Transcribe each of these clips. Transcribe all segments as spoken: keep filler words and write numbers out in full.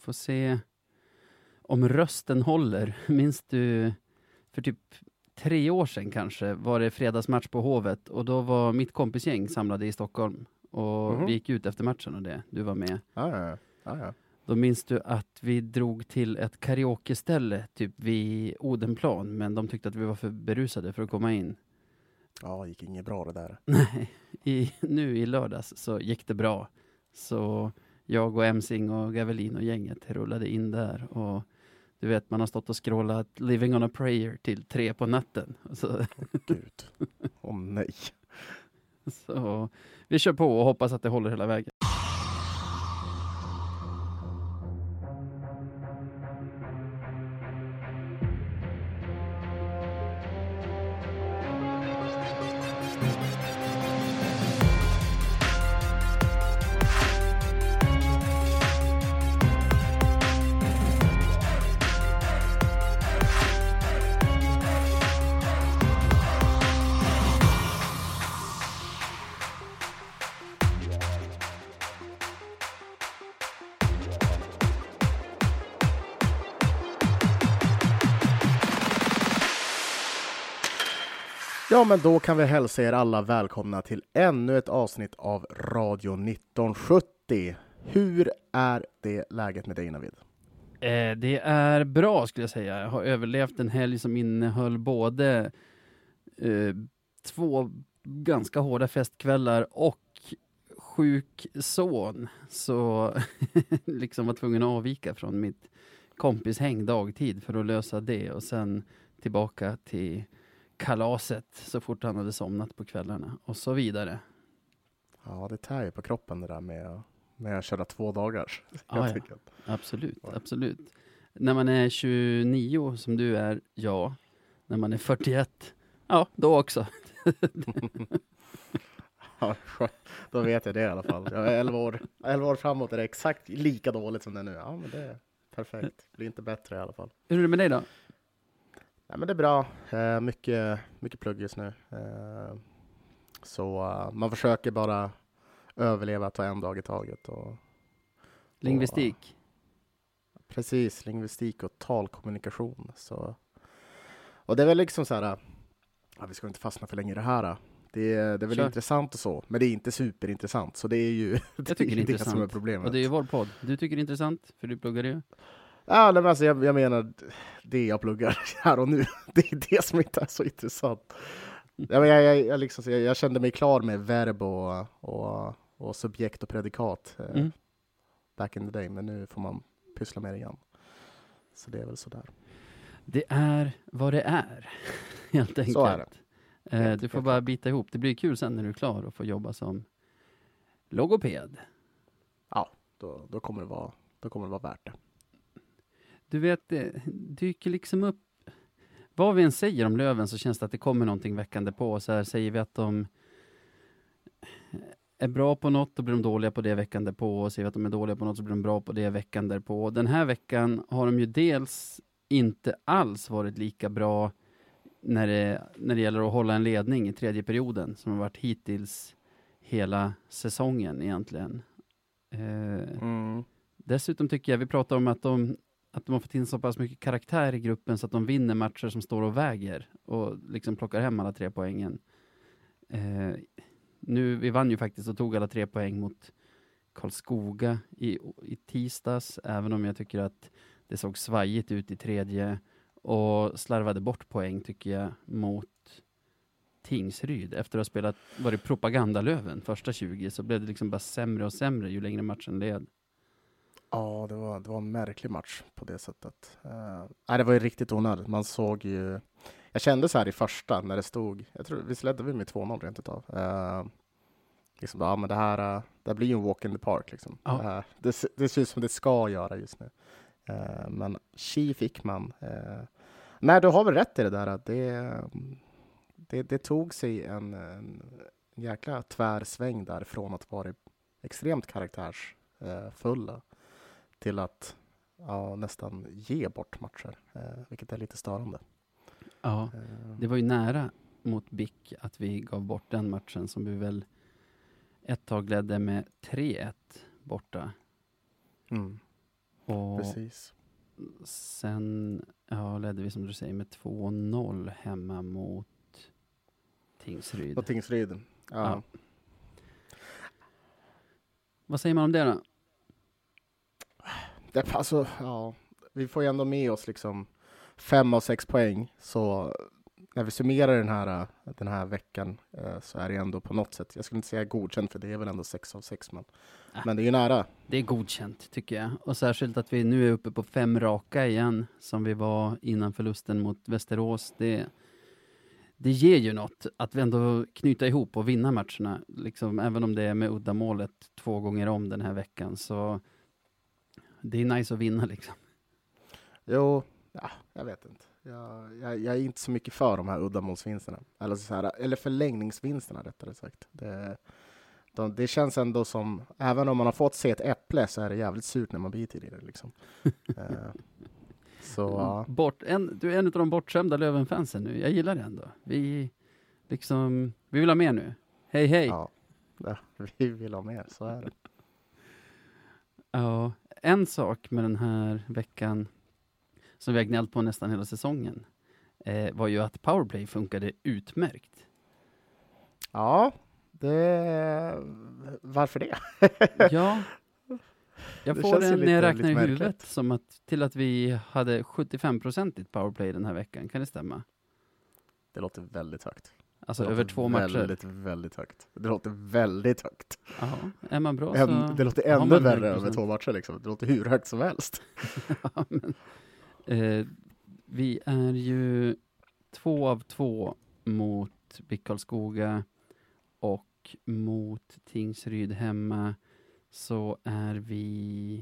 får se om rösten håller. Minns du för typ tre år sedan kanske var det fredagsmatch på Hovet och då var mitt kompisgäng samlade i Stockholm och Mhm. vi gick ut efter matchen och det. Du var med. Ja, ja, ja, ja. Då minns du att vi drog till ett karaoke-ställe typ vid Odenplan, men de tyckte att vi var för berusade för att komma in. Ja, det gick inget bra det där. Nej, i, nu i lördags så gick det bra. Så jag och Emsing och Gavelin och gänget rullade in där och du vet, man har stått och scrollat Living on a prayer till tre på natten. Så, Gud. Åh oh, nej. så vi kör på och hoppas att det håller hela vägen. Ja, men då kan vi hälsa er alla välkomna till ännu ett avsnitt av Radio nitton sjuttio. Hur är det läget med dig, Navid? Eh, det är bra skulle jag säga. Jag har överlevt en helg som innehöll både eh, två ganska hårda festkvällar och sjuk son. Så liksom var tvungen att avvika från mitt kompishäng dagtid för att lösa det. Och sen tillbaka till kalaset så fort han hade somnat på kvällarna och så vidare. Ja, det tär ju på kroppen det där med, med att köra två dagars. Ah, ja. Absolut, absolut. När man är tjugonio som du är, ja. När man är fyrtioett, ja, då också. Ja, då vet jag det i alla fall. Jag är elva år, elva år framåt är det exakt lika dåligt som det är nu. Ja, men det är perfekt. Det blir inte bättre i alla fall. Hur är det med dig då? Ja, men det är bra. Eh, mycket, mycket plugg just nu. Eh, så uh, man försöker bara överleva, ta en dag i taget. Och, Lingvistik? Och, precis, lingvistik och talkommunikation. Så. Och det är väl liksom så här, ja, vi ska inte fastna för länge i det här. Det är, det är väl Kör. intressant och så, men det är inte superintressant. Så det är ju Jag tycker det är det intressant. som är problemet. Och det är ju vår podd. Du tycker det är intressant, för du pluggar ju. Ja, men alltså, jag, jag menar det jag pluggar här och nu. Det är det som inte är så intressant. Ja, men jag, jag, jag, liksom, jag, jag kände mig klar med verb och, och, och subjekt och predikat eh, Mm. back in the day. Men nu får man pyssla med det igen. Så det är väl sådär. Det är vad det är, helt enkelt. Så är det. Eh, Helt, du får helt bara klart. bita ihop. Det blir kul sen när du är klar och får jobba som logoped. Ja, då, då, kommer det vara, då kommer det vara värt det. Du vet, det dyker liksom upp. Vad vi än säger om Löven så känns det att det kommer någonting väckande på. Så här säger vi att de är bra på något, då blir de dåliga på det väckande på. Och säger vi att de är dåliga på något så blir de bra på det väckande på. Den här veckan har de ju dels inte alls varit lika bra när det, när det gäller att hålla en ledning i tredje perioden som har varit hittills hela säsongen egentligen. Eh, Mm. Dessutom tycker jag, vi pratar om att de att de har fått in så pass mycket karaktär i gruppen så att de vinner matcher som står och väger och liksom plockar hem alla tre poängen. Eh, nu, vi vann ju faktiskt och tog alla tre poäng mot Karlskoga i, i tisdags, även om jag tycker att det såg svajigt ut i tredje och slarvade bort poäng tycker jag mot Tingsryd. Efter att ha spelat, varit propagandalöven första tjugo så blev det liksom bara sämre och sämre ju längre matchen led. Ja, det var, det var en märklig match på det sättet. Uh, nej, det var ju riktigt onödigt. Man såg ju... Jag kände så här i första när det stod... Jag tror visst ledde vi med två noll rent utav. Uh, liksom, ja, men det här, uh, det här blir ju en walk in the park. Liksom. Ja. Uh, det, det ser ut som det ska göra just nu. Uh, men tji fick man. Uh, nej, du har väl rätt i det där. Det, det, det tog sig en, en jäkla tvärsväng där från att vara extremt karaktärsfulla till att ja, nästan ge bort matcher, eh, vilket är lite störande. Ja, Eh, det var ju nära mot B I C att vi gav bort den matchen som vi väl ett tag ledde med tre ett borta. mm, Och precis. Sen ja, ledde vi som du säger med två noll hemma mot Tingsryd. Och Tingsryd. Ja. Ja. Vad säger man om det då? Det, alltså, ja, vi får ju ändå med oss liksom fem av sex poäng. Så när vi summerar den här, den här veckan eh, så är det ändå på något sätt, jag skulle inte säga godkänt för det är väl ändå sex av sex. Men, äh, men det är ju nära. Det är godkänt tycker jag. Och särskilt att vi nu är uppe på fem raka igen som vi var innan förlusten mot Västerås. Det, det ger ju något att vi ändå knyta ihop och vinna matcherna. Liksom, även om det är med uddamålet två gånger om den här veckan. Så det är nice att vinna liksom. Jo, ja, jag vet inte. Jag, jag, jag är inte så mycket för de här uddamålsvinsterna. Eller, så här, eller förlängningsvinsterna rättare sagt. Det, de, det känns ändå som, även om man har fått se ett äpple så är det jävligt surt när man biter i det. Liksom. uh, så, ja. Bort, en, du är en av de bortskämda Löven-fansen nu. Jag gillar det ändå. Vi, liksom, vi vill ha mer nu. Hej, hej. Ja, ja, vi vill ha mer, så är det. Ja, en sak med den här veckan som vi har gnällt på nästan hela säsongen eh, var ju att powerplay funkade utmärkt. Ja, det... Varför det? Ja, jag Det får känns ju en när lite- jag räknar lite i märkligt. huvudet som att, till att vi hade sjuttiofem procent powerplay den här veckan. Kan det stämma? Det låter väldigt högt. Alltså Det över låter två matcher. Väldigt, väldigt högt. Det låter väldigt högt. Ja, är man bra så... En, det låter har ännu man värre hundra procent. över två matcher. Liksom. Det låter hur högt som helst. Ja, men, eh, vi är ju två av två mot Bickalskoga och mot Tingsryd hemma så är vi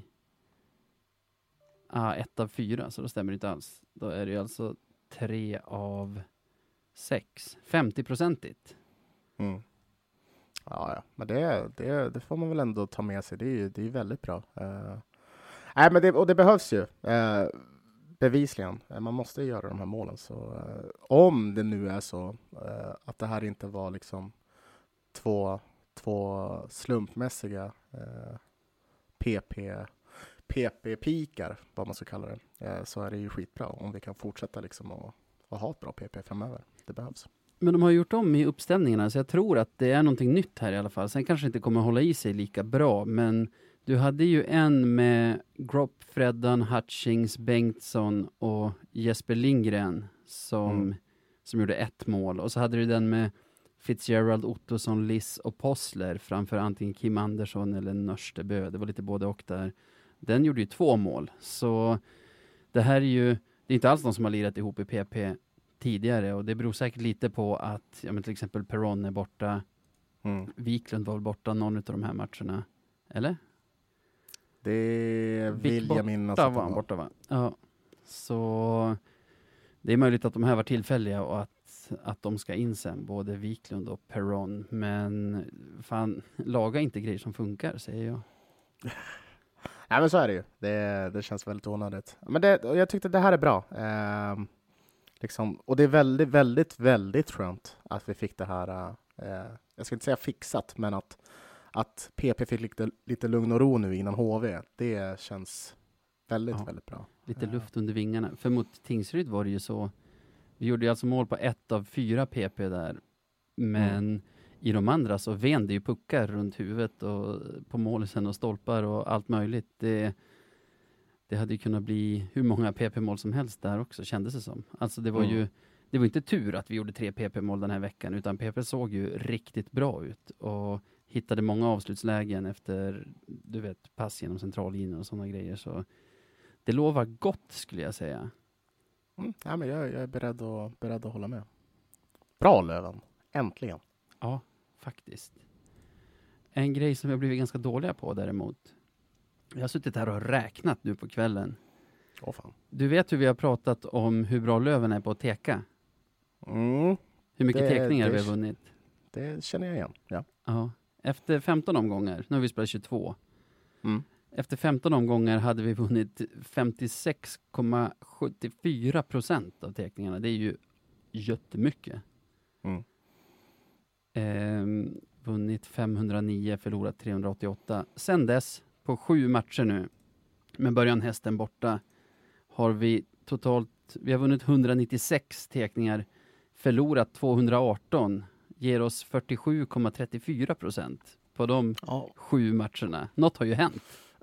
ah, ett av fyra, så då stämmer det inte alls. Då är det ju alltså tre av sex. femtio-procentigt. Mm. Ja, ja, men det, det, det får man väl ändå ta med sig. Det är ju det är väldigt bra. Uh, nej, men det, och det behövs ju. Uh, bevisligen. Uh, man måste göra de här målen. Så, uh, om det nu är så uh, att det här inte var liksom två, två slumpmässiga uh, P P P P-pikar, vad man ska kalla det, uh, så är det ju skitbra om vi kan fortsätta liksom och, och ha ett bra P P framöver. Det behövs. Men de har gjort om i uppställningarna så jag tror att det är någonting nytt här i alla fall. Sen kanske inte kommer hålla i sig lika bra, men du hade ju en med Gropp, Freddan, Hutchings, Bengtsson och Jesper Lindgren som, mm. som gjorde ett mål. Och så hade du den med Fitzgerald, Ottosson, Liss och Possler framför antingen Kim Andersson eller Nörstebö. Det var lite både och där. Den gjorde ju två mål. Så det här är ju, det är inte alls någon som har lirat ihop i P P tidigare och det beror säkert lite på att ja, men till exempel Perron är borta. Mm. Wiklund var borta någon av de här matcherna. Eller? Det vill jag minnas att var han borta va? Ja. Så det är möjligt att de här var tillfälliga och att, att de ska in sen, både Wiklund och Perron. Men fan, laga inte grejer som funkar, säger jag. Ja, men så är det ju. Det, det känns väldigt onödigt. Men det, jag tyckte det här är bra. Eh, liksom, och det är väldigt, väldigt, väldigt skönt att vi fick det här, eh, jag ska inte säga fixat, men att, att P P fick lite, lite lugn och ro nu innan H V. Det känns väldigt, ja, väldigt bra. Lite luft under vingarna. För mot Tingsryd var det ju så, vi gjorde ju alltså mål på ett av fyra P P där, men mm. i de andra så vände ju puckar runt huvudet och på målisen och stolpar och allt möjligt. Det, det hade ju kunnat bli hur många P P-mål som helst där också, kändes det som. Alltså det var mm. ju, det var inte tur att vi gjorde tre P P-mål den här veckan, utan P P såg ju riktigt bra ut och hittade många avslutslägen efter, du vet, pass genom centrallinjen och sådana grejer. Så det lovar gott, skulle jag säga. Mm. Ja, men jag, jag är beredd att, beredd att hålla med. Bra Löven, äntligen. Ja, faktiskt. En grej som vi har blivit ganska dåliga på däremot. Jag har suttit här och räknat nu på kvällen. Åh fan. Du vet hur vi har pratat om hur bra Löven är på att teka? Mm. Hur mycket det, tekningar det, vi har vunnit? Det känner jag igen, ja. Ja. Efter femton omgångar, nu har vi spelat tjugotvå. Mm. Efter femton omgångar hade vi vunnit femtiosex komma sjuttiofyra procent av tekningarna. Det är ju jättemycket. Mm. Eh, vunnit femhundranio, förlorat trehundraåttioåtta. Sen dess, på sju matcher nu, Men början hästen borta har vi totalt, vi har vunnit hundranittiosex tekningar, förlorat tvåhundraarton, ger oss fyrtiosju komma trettiofyra procent på de Ja. sju matcherna. Något har ju hänt.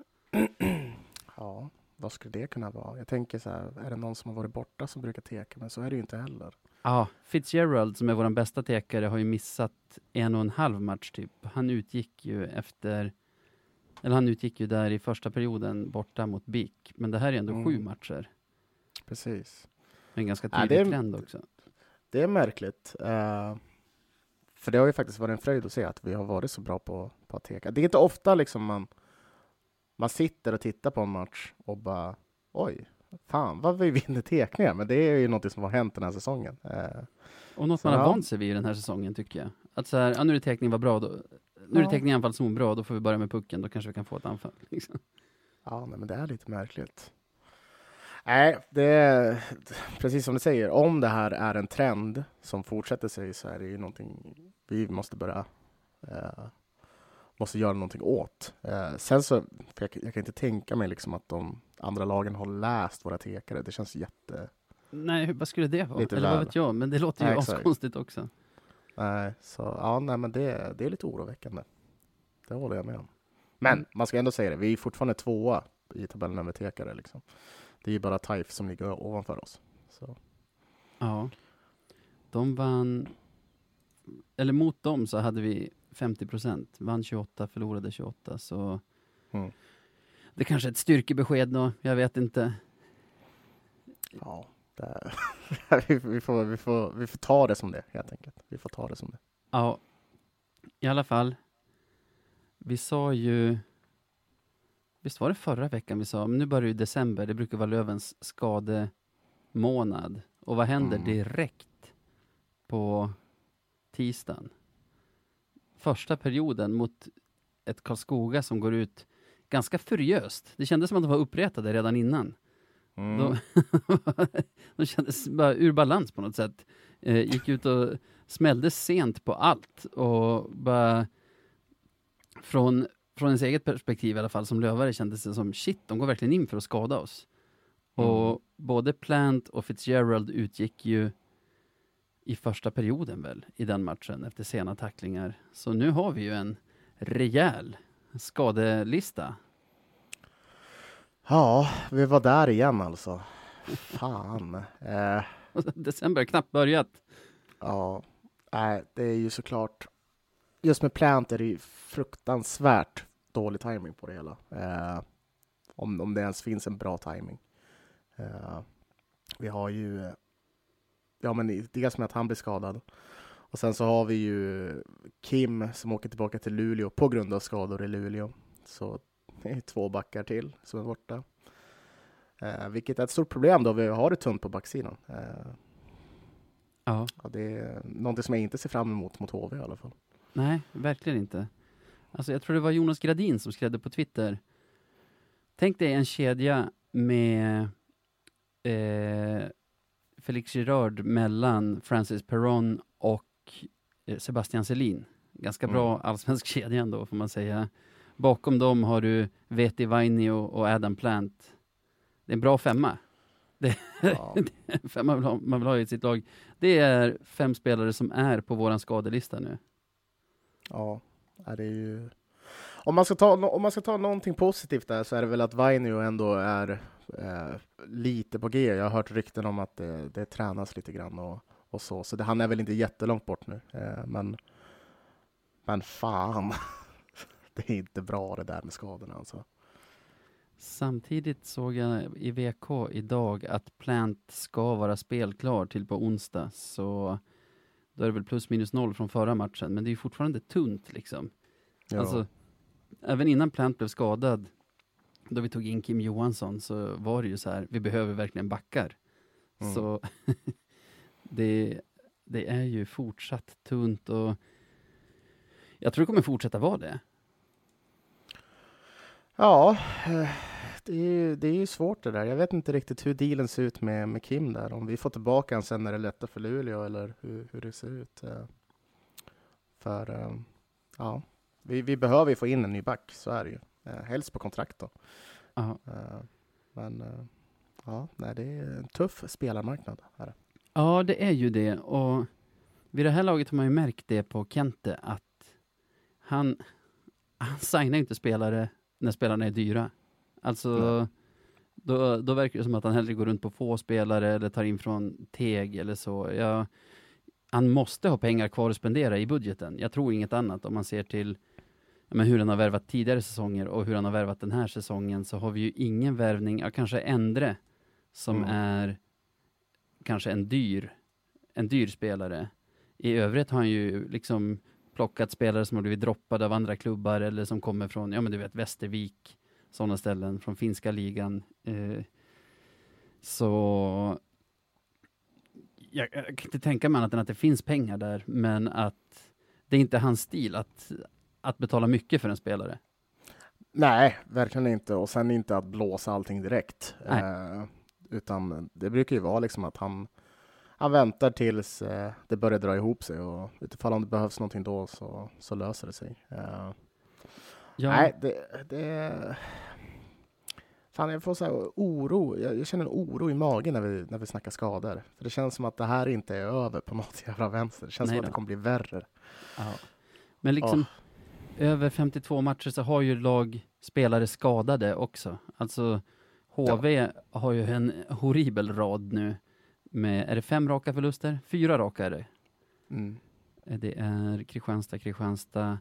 Ja, vad skulle det kunna vara? Jag tänker så här, är det någon som har varit borta som brukar teka? Men så är det ju inte heller. Ja, Fitzgerald som är vår bästa tekare har ju missat en och en halv match typ. Han utgick ju efter, eller han utgick ju där i första perioden borta mot B I K. Men det här är ändå Mm. sju matcher. Precis. En ganska Ja, tydlig det är- trend också. Det är märkligt. Uh, för det har ju faktiskt varit en fröjd att se att vi har varit så bra på, på att teka. Det är inte ofta liksom man, man sitter och tittar på en match och bara oj, fan vad vi vinner tekningar. Men det är ju något som har hänt den här säsongen. Uh, Och något så man har ja. vant sig vid i den här säsongen tycker jag. Att så här, ja, nu är det tekning var bra då. Nu är det Ja. tekning anfall som är bra, då får vi börja med pucken. Då kanske vi kan få ett anfall. Liksom. Ja, nej, men det är lite märkligt. Nej, det är precis som du säger. Om det här är en trend som fortsätter sig så är det ju någonting vi måste börja eh, måste göra någonting åt. Eh, sen så, för jag, jag kan inte tänka mig liksom att de andra lagen har läst våra tekare. Det känns jätte... Nej, hur- vad skulle det vara? Lite Eller vad väl. vet jag? Men det låter ju Nej, exakt. askonstigt också. Nej, så ja, nej, men det, det är lite oroväckande. Det håller jag med om. Men Mm. man ska ändå säga det, vi är fortfarande tvåa i tabellen över tekare liksom. Det är ju bara Taif som ligger ovanför oss. Så. Ja. De vann, eller mot dem så hade vi femtio procent. Vann tjugoåtta, förlorade tjugoåtta. Så Mm. det kanske är ett styrkebesked då. Jag vet inte. Ja, det, vi, vi, får, vi, får, vi får ta det som det helt enkelt. Vi får ta det som det. Ja, i alla fall. Vi sa ju, visst var det förra veckan vi sa, men nu börjar ju december, det brukar vara Lövens skademånad. Och vad händer Mm. direkt på tisdagen? Första perioden mot ett Karlskoga som går ut ganska furiöst. Det kändes som att de var uppretade redan innan. Mm. De, de kändes bara ur balans på något sätt. Eh, gick ut och smällde sent på allt. Och bara från, från ens eget perspektiv i alla fall som lövare kändes det som shit, de går verkligen in för att skada oss. Mm. Och både Plant och Fitzgerald utgick ju i första perioden väl i den matchen efter sena tacklingar. Så nu har vi ju en rejäl skadelista. Ja, vi var där igen alltså. Fan. Eh, December har knappt börjat. ja, nej, det är ju såklart. Just med Plant är det ju fruktansvärt dålig timing på det hela. Eh, om, om det ens finns en bra timing. Eh, vi har ju, eh, ja men dels med att han blir skadad. Och sen så har vi ju Kim som åker tillbaka till Luleå på grund av skador i Luleå. Så det är två backar till som är borta. Eh, vilket är ett stort problem då vi har det tunt på backsidan. Eh, Ja. ja, det är någonting som jag inte ser fram emot mot H V i alla fall. Nej, verkligen inte. Alltså jag tror det var Jonas Gradin som skrev det på Twitter. Tänk dig en kedja med eh, Felix Girard mellan Francis Perron och eh, Sebastian Selin. Ganska bra Mm. allsvensk kedja ändå får man säga. Bakom dem har du Veti Vainio och Adam Plant. Det är en bra femma. Ja. Fem man vill ha, man vill ha i sitt lag. Det är fem spelare som är på våran skadelista nu. Ja, är det är ju... Om man, ska ta, om man ska ta någonting positivt där så är det väl att Vainio ändå är eh, lite på G. Jag har hört rykten om att det, det tränas lite grann och, och så. Så det, han är väl inte jättelångt bort nu. Eh, men, men fan, det är inte bra det där med skadorna alltså. Samtidigt såg jag i V K idag att Plant ska vara spelklar till på onsdag. Så då är det väl plus minus noll från förra matchen. Men det är ju fortfarande tunt liksom. Ja. Alltså, även innan Plant blev skadad, då vi tog in Kim Johansson, så var det ju så här, vi behöver verkligen backar. Mm. Så det, det är ju fortsatt tunt och jag tror det kommer fortsätta vara det. Ja, eh, det är, ju, det är ju svårt det där. Jag vet inte riktigt hur dealen ser ut med, med Kim där. Om vi får tillbaka han sen när det lättar för Luleå eller hur, hur det ser ut. eh. För eh, ja, vi, vi behöver ju få in en ny back, så är det ju. Eh, helst på kontrakt då. Ja. Uh, men uh, ja, nej, det är en tuff spelarmarknad här. Ja, det är ju det. Och vid det här laget har man ju märkt det på Kente att han, han signar inte spelare när spelarna är dyra. Alltså, då, då verkar det som att han hellre går runt på få spelare eller tar in från Teg eller så. Ja, han måste ha pengar kvar att spendera i budgeten. Jag tror inget annat. Om man ser till ja, men hur han har värvat tidigare säsonger och hur han har värvat den här säsongen, så har vi ju ingen värvning, ja, kanske Endre som Mm. är kanske en dyr en dyr spelare. I övrigt har han ju liksom plockat spelare som har blivit droppade av andra klubbar eller som kommer från, ja men du vet, Västervik, sådana ställen, från finska ligan. Eh, så jag, jag kan inte tänka mig annat än att det finns pengar där, men att det är inte hans stil att, att betala mycket för en spelare. Nej, verkligen inte. Och sen inte att blåsa allting direkt. Eh, utan det brukar ju vara liksom att han Han väntar tills eh, det börjar dra ihop sig, och utifall om det behövs någonting då så, så löser det sig. Uh, Ja. Nej, det, det... Fan, jag får så här oro. Jag, jag känner en oro i magen när vi, när vi snackar skador. För det känns som att det här inte är över på något jävla vänster. Det känns Nej som då. att det kommer bli värre. Ja. Men liksom Oh. över femtiotvå matcher så har ju lag spelare skadade också. Alltså H V ja. har ju en horribel rad nu. Med, är det fem raka förluster? Fyra raka är det. Mm. Det är Kristianstad, Kristianstad,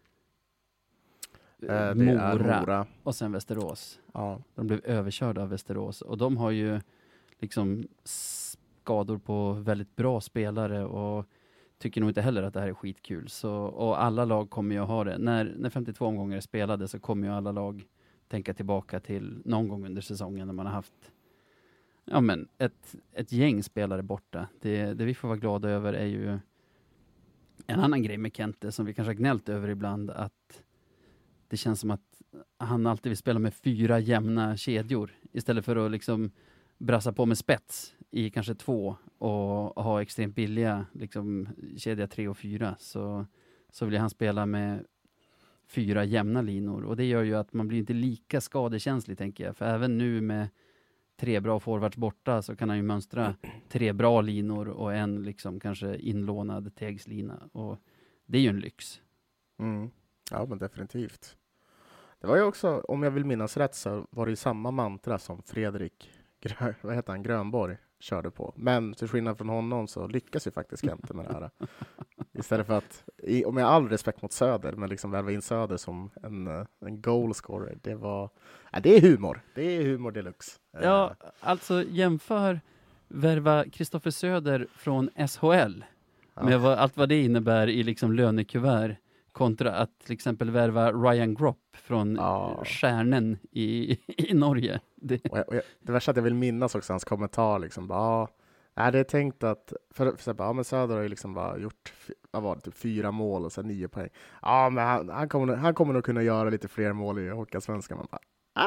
Eh, det Mora, är Mora och sen Västerås. Ja. De blev överkörda av Västerås. Och de har ju liksom skador på väldigt bra spelare och tycker nog inte heller att det här är skitkul. Så, och alla lag kommer ju att ha det. När, när femtiotvå omgångar är spelade så kommer ju alla lag tänka tillbaka till någon gång under säsongen när man har haft ja, men ett, ett gäng spelare borta. Det, det vi får vara glada över är ju en annan grej med Kente som vi kanske har gnällt över ibland, att det känns som att han alltid vill spela med fyra jämna kedjor istället för att liksom brassa på med spets i kanske två och ha extremt billiga liksom kedja tre och fyra, så, så vill han spela med fyra jämna linor, och det gör ju att man blir inte lika skadekänslig, tänker jag, för även nu med tre bra forwards borta så kan han ju mönstra tre bra linor och en liksom kanske inlånad tegslina, och det är ju en lyx. Mm. Ja, men definitivt. Det var ju också, om jag vill minnas rätt, så var det ju samma mantra som Fredrik Grö, vad heter han, Grönborg körde på. Men till skillnad från honom så lyckas ju faktiskt Kente med det här. Istället för att, i, om jag har all respekt mot Söder, men liksom värva in Söder som en, en goalscorer, det var, ja, det är humor. Det är humor deluxe. Ja, alltså jämför värva Kristoffer Söder från S H L Ja. med vad, allt vad det innebär i liksom lönekuvert kontra att till exempel värva Ryan Gropp från Ja. Stjärnen i, i Norge. Det, Och jag, och jag, det värsta att jag vill minnas också hans kommentar liksom bara, ja, det är tänkt att för, för, bara, ja, men Söder har ju liksom bara gjort vad var det, typ fyra mål och sen nio poäng. Ja, men han, han, kommer, han kommer nog kunna göra lite fler mål i Hockeyallsvenskan. Man bara,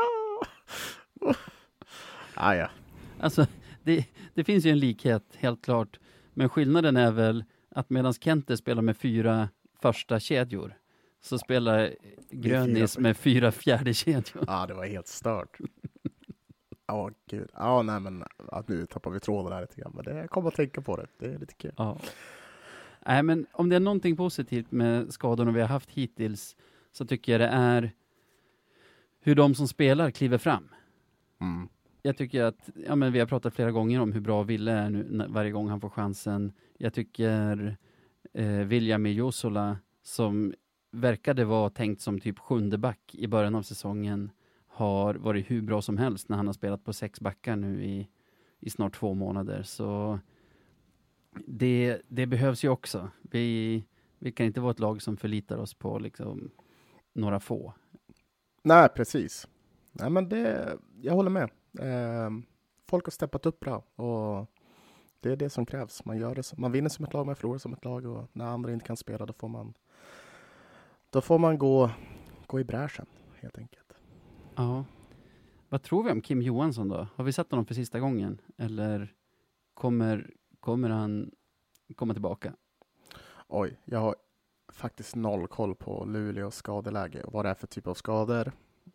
ah! ah, ja. alltså, det, det finns ju en likhet, helt klart. Men skillnaden är väl att medan Kente spelar med fyra första kedjor så spelar Grönis fyra. med fyra fjärde kedjor. Ja, det var helt stört. Ja, oh, gud. Ja, nej, men ja, nu tappar vi tråden här lite grann. Men det kommer att tänka på det. Det är lite kul. Ja. Nej, men om det är någonting positivt med skadorna vi har haft hittills så tycker jag det är hur de som spelar kliver fram. Mm. Jag tycker att, ja, men vi har pratat flera gånger om hur bra Ville är nu när, varje gång han får chansen. Jag tycker eh, William Josola, som verkade vara tänkt som typ sjunde back i början av säsongen, har varit hur bra som helst när han har spelat på sex backar nu i, i snart två månader. Så det, det behövs ju också. Vi, vi kan inte vara ett lag som förlitar oss på liksom några få. Nej, precis. Nej, men det, jag håller med. Eh, folk har steppat upp bra och det är det som krävs. Man gör det, man vinner som ett lag, man förlorar som ett lag, och när andra inte kan spela då får man då får man gå, gå i bräschen helt enkelt. Ja. Vad tror vi om Kim Johansson då? Har vi sett honom för sista gången? Eller kommer, kommer han komma tillbaka? Oj, jag har faktiskt noll koll på Luleås skadeläge och vad det är för typ av skador.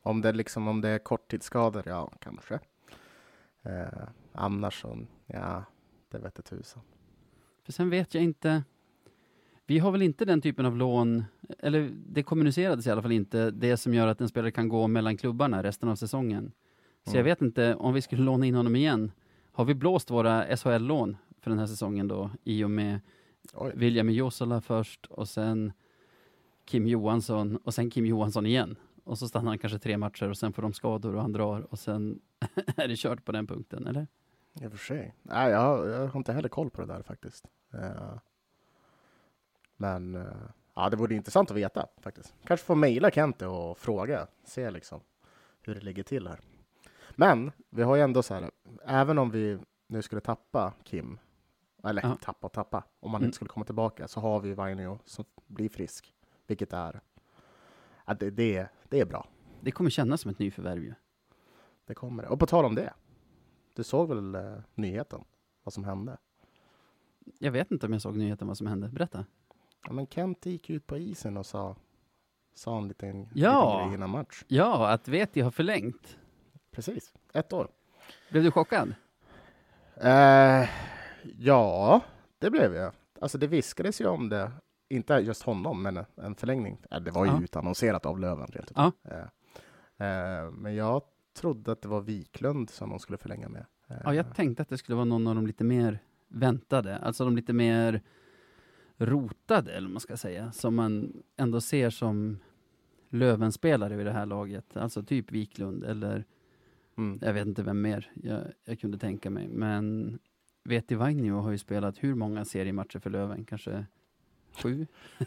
Om det, liksom, om det är korttidsskador, ja, kanske. Eh, annars så, ja, det vet jag tusan. För sen vet jag inte... Vi har väl inte den typen av lån, eller det kommunicerades i alla fall inte, det som gör att en spelare kan gå mellan klubbarna resten av säsongen. Så Mm. jag vet inte, om vi skulle låna in honom igen, har vi blåst våra S H L-lån för den här säsongen då, i och med Oj. William Josala först och sen Kim Johansson och sen Kim Johansson igen. Och så stannar han kanske tre matcher och sen får de skador och han drar och sen är det kört på den punkten, eller? I och för sig. Nej, jag, har- jag har inte heller koll på det där faktiskt. Eh, men eh, ja, det vore intressant att veta faktiskt. Kanske få mejla Kente och fråga, se liksom hur det ligger till här. Men vi har ju ändå så här, även om vi nu skulle tappa Kim, eller Ja. tappa och tappa, om man Mm. inte skulle komma tillbaka, så har vi Vainio som blir frisk, vilket är, ja, det, det, det är bra. Det kommer kännas som ett nyförvärv ju. Det kommer det. Och på tal om det, du såg väl eh, nyheten, vad som hände? Jag vet inte om jag såg nyheten vad som hände. Berätta. Ja, men Kent gick ut på isen och sa, sa en liten, Ja. liten grej innan match. Ja, att Veti har förlängt. Precis, ett år. Blev du chockad? Eh, ja, det blev jag. Alltså det viskades ju om det, inte just honom, men en förlängning. Eh, det var ju Ja. utannonserat av Löven. Rent Ja. eh, eh, men jag trodde att det var Wiklund som de skulle förlänga med. Eh, Ja, jag tänkte att det skulle vara någon av de lite mer väntade. Alltså de lite mer rotade, eller vad man ska säga. Som man ändå ser som Lövenspelare vid det här laget. Alltså typ Wiklund eller mm. jag vet inte vem mer jag, jag kunde tänka mig. Men Veti Vainio har ju spelat hur många seriematcher för Löven? Kanske sju?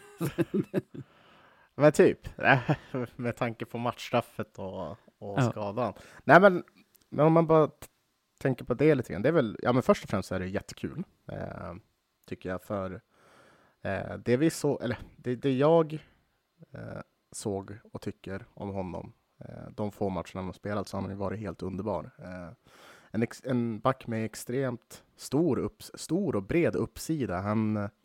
Men typ, med tanke på matchstraffet och, och Ja. skadan. Nej men, men om man bara t- tänker på det lite grann. Det är väl, ja men först och främst är det jättekul. Eh, tycker jag, för eh, det vi så, eller det, det jag eh, såg och tycker om honom, eh, de få matcherna han har spelat, så har han ju varit helt underbar. Eh, en, ex, en back med extremt stor, upps, stor och bred uppsida. Han eh,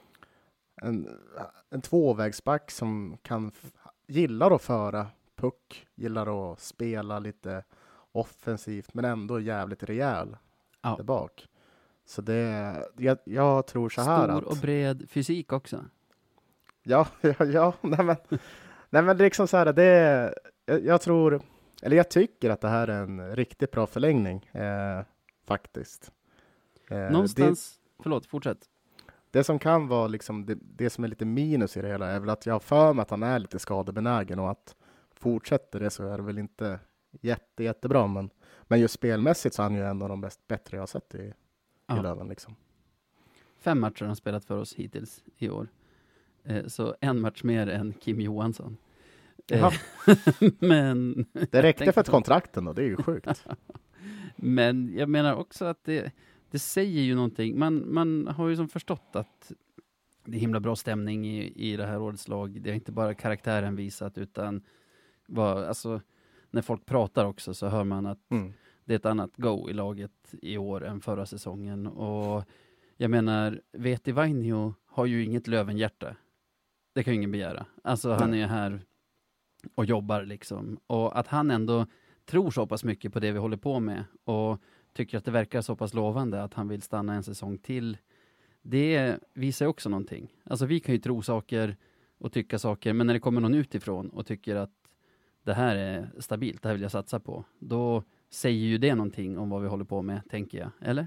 En, en tvåvägsback som kan f- gillar att föra puck, gillar att spela lite offensivt, men ändå jävligt rejäl Ja. där bak. Så det, jag, jag tror så här Stor att... och bred fysik också. Ja, ja, ja nej men, nej men det är liksom så här, det är, jag, jag tror, eller jag tycker att det här är en riktigt bra förlängning, eh, faktiskt. Eh, Någonstans, förlåt, fortsätt. Det som kan vara liksom det, det som är lite minus i det hela är väl att jag har för mig att han är lite skadebenägen och att fortsätter det så är det väl inte jätte, jättebra. Men, men just spelmässigt så är han ju en av de bäst, bättre jag har sett i, Ja. i Löven. Liksom. Fem matcher har han spelat för oss hittills i år. Eh, så en match mer än Kim Johansson. Eh, Jaha. men, Det räckte tänk för ett på- kontrakt ändå, det är ju sjukt. men jag menar också att det, det säger ju någonting. Man, man har ju som förstått att det är himla bra stämning i, i det här årets lag. Det är inte bara karaktären visat utan vad, alltså, när folk pratar också så hör man att Mm. det är ett annat go i laget i år än förra säsongen. Och jag menar, Veti Vainio har ju inget Lövenhjärta. Det kan ju ingen begära. Alltså han är ju här och jobbar liksom. Och att han ändå tror så pass mycket på det vi håller på med och tycker att det verkar så pass lovande att han vill stanna en säsong till. Det visar också någonting. Alltså vi kan ju tro saker och tycka saker, men när det kommer någon utifrån och tycker att det här är stabilt, det här vill jag satsa på, då säger ju det någonting om vad vi håller på med, tänker jag. Eller?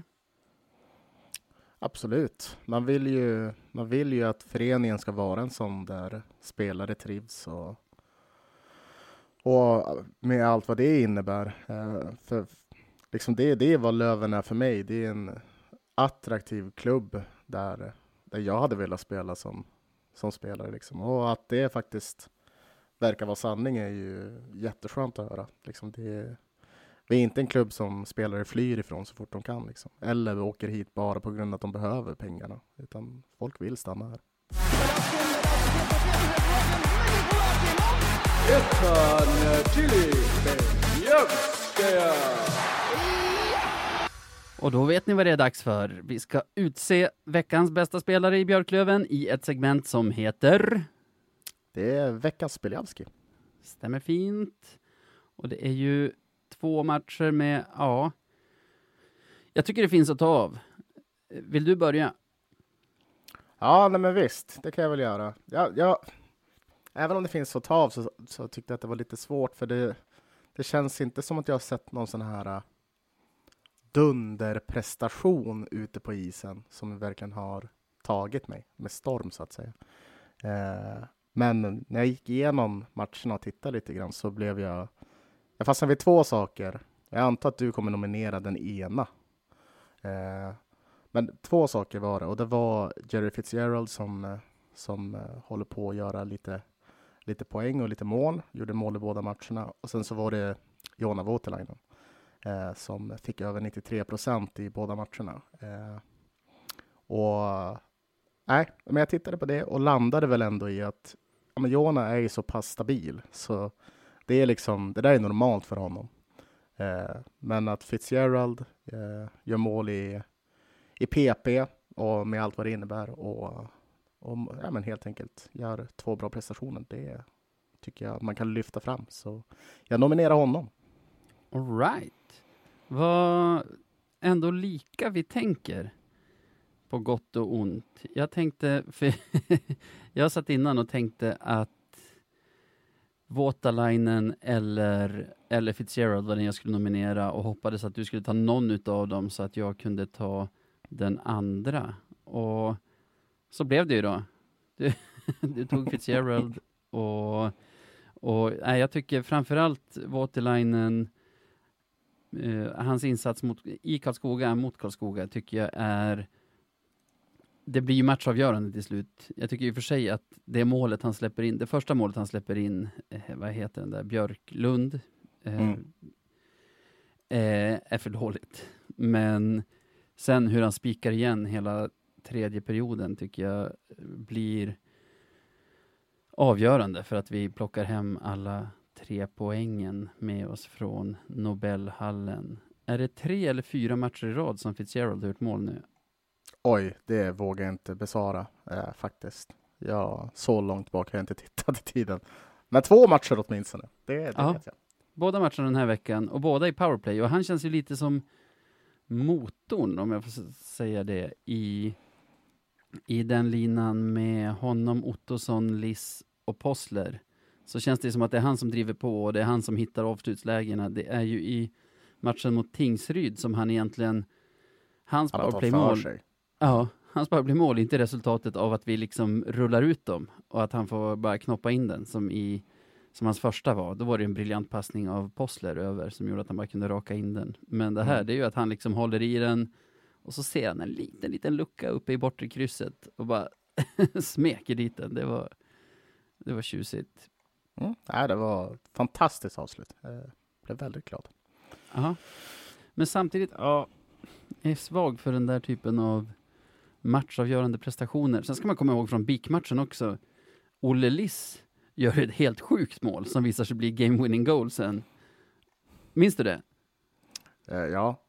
Absolut. Man vill, ju, man vill ju att föreningen ska vara en sån där spelare trivs och, och med allt vad det innebär. Eh, för liksom det, det är vad Löven är för mig. Det är en attraktiv klubb där, där jag hade velat spela som, som spelare. Liksom. Och att det faktiskt verkar vara sanning är ju jätteskönt att höra. Liksom det, vi är inte en klubb som spelare flyr ifrån så fort de kan. Liksom. Eller åker hit bara på grund av att de behöver pengarna. Utan folk vill stanna här. Och då vet ni vad det är dags för. Vi ska utse veckans bästa spelare i Björklöven i ett segment som heter... Det är veckans Spiliavski. Stämmer fint. Och det är ju två matcher med, ja, jag tycker det finns att ta av. Vill du börja? Ja, nej men visst, det kan jag väl göra. Jag, jag, även om det finns att ta av så, så tyckte jag att det var lite svårt, för det, det känns inte som att jag har sett någon sån här uh, dunderprestation ute på isen som verkligen har tagit mig med storm, så att säga. Eh, men när jag gick igenom matcherna och tittade lite grann så blev jag... Jag fastnade vid två saker. Jag antar att du kommer nominera den ena. Eh, men två saker var det. Och det var Jerry Fitzgerald som, som uh, håller på att göra lite, lite poäng och lite mål. Gjorde mål i båda matcherna. Och sen så var det Jona Voutilainen eh, som fick över nittiotre procent i båda matcherna. Eh, och nej, men jag tittade på det och landade väl ändå i att ja, men Jona är ju så pass stabil. Så det är liksom, det där är normalt för honom. Eh, men att Fitzgerald eh, gör mål i, i P P och med allt vad det innebär och, och ja, men helt enkelt gör två bra prestationer, det tycker jag man kan lyfta fram. Så jag nominerar honom. All right. Vad ändå lika vi tänker på gott och ont. Jag tänkte, för jag satt innan och tänkte att Voutilainen eller, eller Fitzgerald var den jag skulle nominera och hoppades att du skulle ta någon utav dem så att jag kunde ta den andra. Och så blev det ju då. Du, du tog Fitzgerald och, och nej, jag tycker framförallt Voutilainen, eh, hans insats mot, i Karlskoga mot Karlskoga tycker jag är, det blir ju matchavgörande till slut. Jag tycker i och för sig att det målet han släpper in, det första målet han släpper in, eh, vad heter den där, Björklund, eh, Mm. eh, är för dåligt. Men sen hur han spikar igen hela tredje perioden tycker jag blir avgörande för att vi plockar hem alla tre poängen med oss från Nobelhallen. Är det tre eller fyra matcher i rad som Fitzgerald har gjort mål nu? Oj, det vågar jag inte besvara eh, faktiskt. Ja, så långt bak har jag inte tittat i tiden. Men två matcher åtminstone. Det, det Ja. vet jag. Båda matcherna den här veckan och båda i powerplay. Och han känns ju lite som motorn, om jag får s- säga det, i, i den linan med honom, Ottosson, Liss och Possler. Så känns det som att det är han som driver på och det är han som hittar avslutslägena. Det är ju i matchen mot Tingsryd som han egentligen, hans Han har tagit för powerplay-mål, sig. ja, hans powerplay-mål är inte resultatet av att vi liksom rullar ut dem och att han får bara knoppa in den som i som hans första var. Då var det en briljant passning av Possler över som gjorde att han bara kunde raka in den. Men det här, Mm. det är ju att han liksom håller i den och så ser han en liten, liten lucka uppe i bortre krysset och bara smeker dit den. Det var, det var tjusigt. Mm. Nej, det var ett fantastiskt avslut. Jag blev väldigt glad. Aha. Men samtidigt, ja, jag är svag för den där typen av matchavgörande prestationer. Sen ska man komma ihåg från B I K-matchen också. Olle Liss gör ett helt sjukt mål som visar sig bli game-winning goal sen. Minns du det? Eh, ja.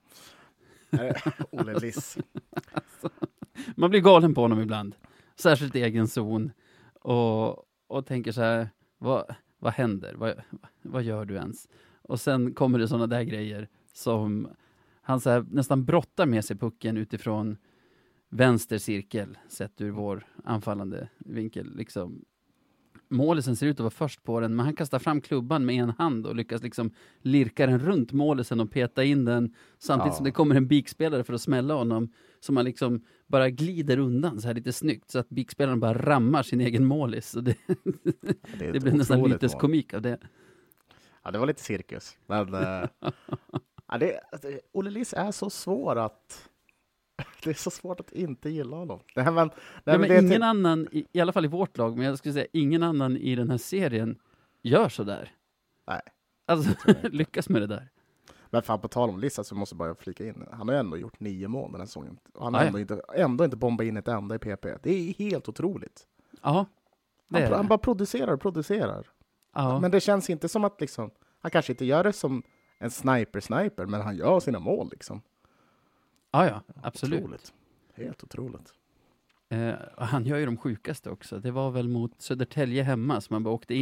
Eh, Olle Liss. Alltså, man blir galen på honom ibland. Särskilt i egen zon. Och, och tänker så här, vad, vad händer? Vad, vad gör du ens? Och sen kommer det sådana där grejer som han så här, nästan brottar med sig pucken utifrån vänster cirkel sett ur vår anfallande vinkel. Liksom. Målisen ser ut att vara först på den, men han kastar fram klubban med en hand och lyckas liksom lirka den runt målisen och peta in den samtidigt Ja. som det kommer en bikspelare för att smälla honom, som man liksom bara glider undan så här lite snyggt så att bikspelaren bara rammar sin egen målis. Och det, Det, är det ett blir nästan otroligt lite mål. komik av det. Ja, det var lite cirkus. Men eh, ja, det, alltså, Olle Liss är så svår att... Det är så svårt att inte gilla honom. Nej, men, nej, Ja, men men det är ingen typ- annan, i, i alla fall i vårt lag, men jag skulle säga ingen annan i den här serien gör så där. Nej, Alltså, tror jag inte. lyckas med det där. Men fan, på tal om Liss så måste jag bara flika in. Han har ju ändå gjort nio mål den här säsongen. Och han har Ah, ja. ändå, inte, ändå inte bombat in ett enda i P P. Det är helt otroligt. Ja, det Han, är han det. bara producerar och producerar. Ja. Men det känns inte som att liksom... Han kanske inte gör det som en sniper-sniper, men han gör sina mål liksom. Ja, ja, absolut. Otroligt. Helt otroligt. Eh, och han gör ju de sjukaste också. Det var väl mot Södertälje hemma som man bara åkte in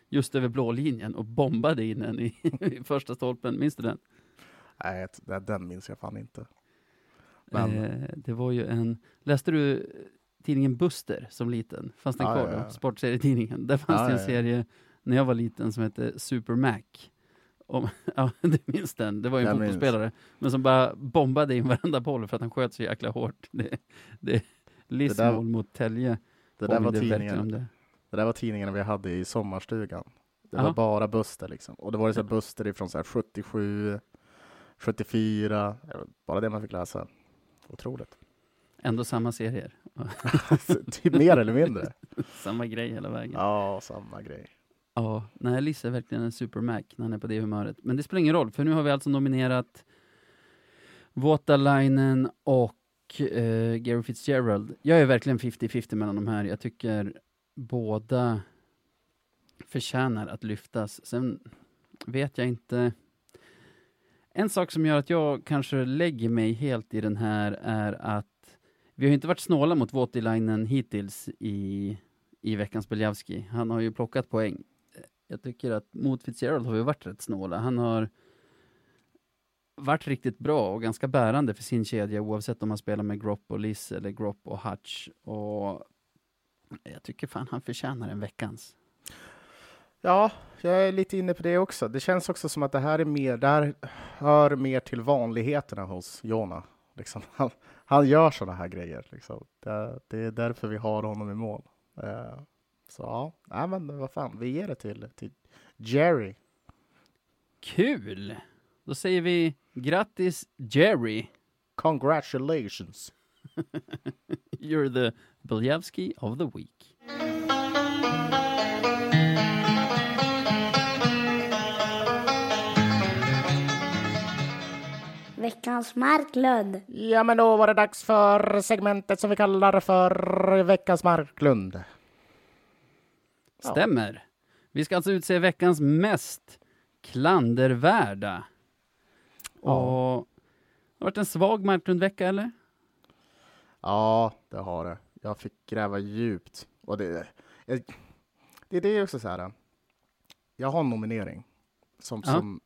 just över blå linjen och bombade in den i, i första stolpen. Minns du den? Nej, den minns jag fan inte. Men... Eh, det var ju en... Läste du tidningen Buster som liten? Fanns den ja, kvar ja, då? ja. Sportserietidningen. Där fanns ja, det en ja, ja. serie när jag var liten som hette Super Mac. Om, ja, du minns den. Det var ju en jag fotbollsspelare. Minns. Men som bara bombade in varenda boll för att han sköt så jäkla hårt. Det, det, Lissmål mot Tälje. Det där var verkligen om tidningen. det. Det där var tidningen vi hade i sommarstugan. Det Ja. var bara Buster liksom. Och det var det så här Buster ifrån så här sjuttiosju, sjuttiofyra. Bara det man fick läsa. Otroligt. Ändå samma serier. Typ mer eller mindre. Samma grej hela vägen. Ja, samma grej. Ja, nej, Lisse är verkligen en supermac när han är på det humöret. Men det spelar ingen roll, för nu har vi alltså nominerat Voutalainen och eh, Gary Fitzgerald. Jag är verkligen femtio femtio mellan de här. Jag tycker båda förtjänar att lyftas. Sen vet jag inte... En sak som gör att jag kanske lägger mig helt i den här är att vi har inte varit snåla mot Voutalainen hittills i, i veckans Beljavski. Han har ju plockat poäng. Jag tycker att mot Fitzgerald har vi varit rätt snåla. Han har varit riktigt bra och ganska bärande för sin kedja oavsett om han spelar med Gropp och Liss eller Gropp och Hutch. Och jag tycker fan han förtjänar en veckans. Ja, jag är lite inne på det också. Det känns också som att det här är mer, det här hör mer till vanligheterna hos Jona. Liksom, han, han gör sådana här grejer. Liksom. Det, det är därför vi har honom i mål. Uh, så ja, nej, men vad fan, vi ger det till, till Jerry. Kul! Då säger vi grattis Jerry. Congratulations. You're the Beljavski of the week. Veckans Marklund. Ja, men då var det dags för segmentet som vi kallar för Veckans Marklund. Ja. Stämmer. Vi ska alltså utse veckans mest klandervärda. Ja. Och det har varit en svag Marklund-vecka, eller? Ja, det har det. Jag fick gräva djupt. Och det, det är det också så här. Jag har en nominering som, Ja. som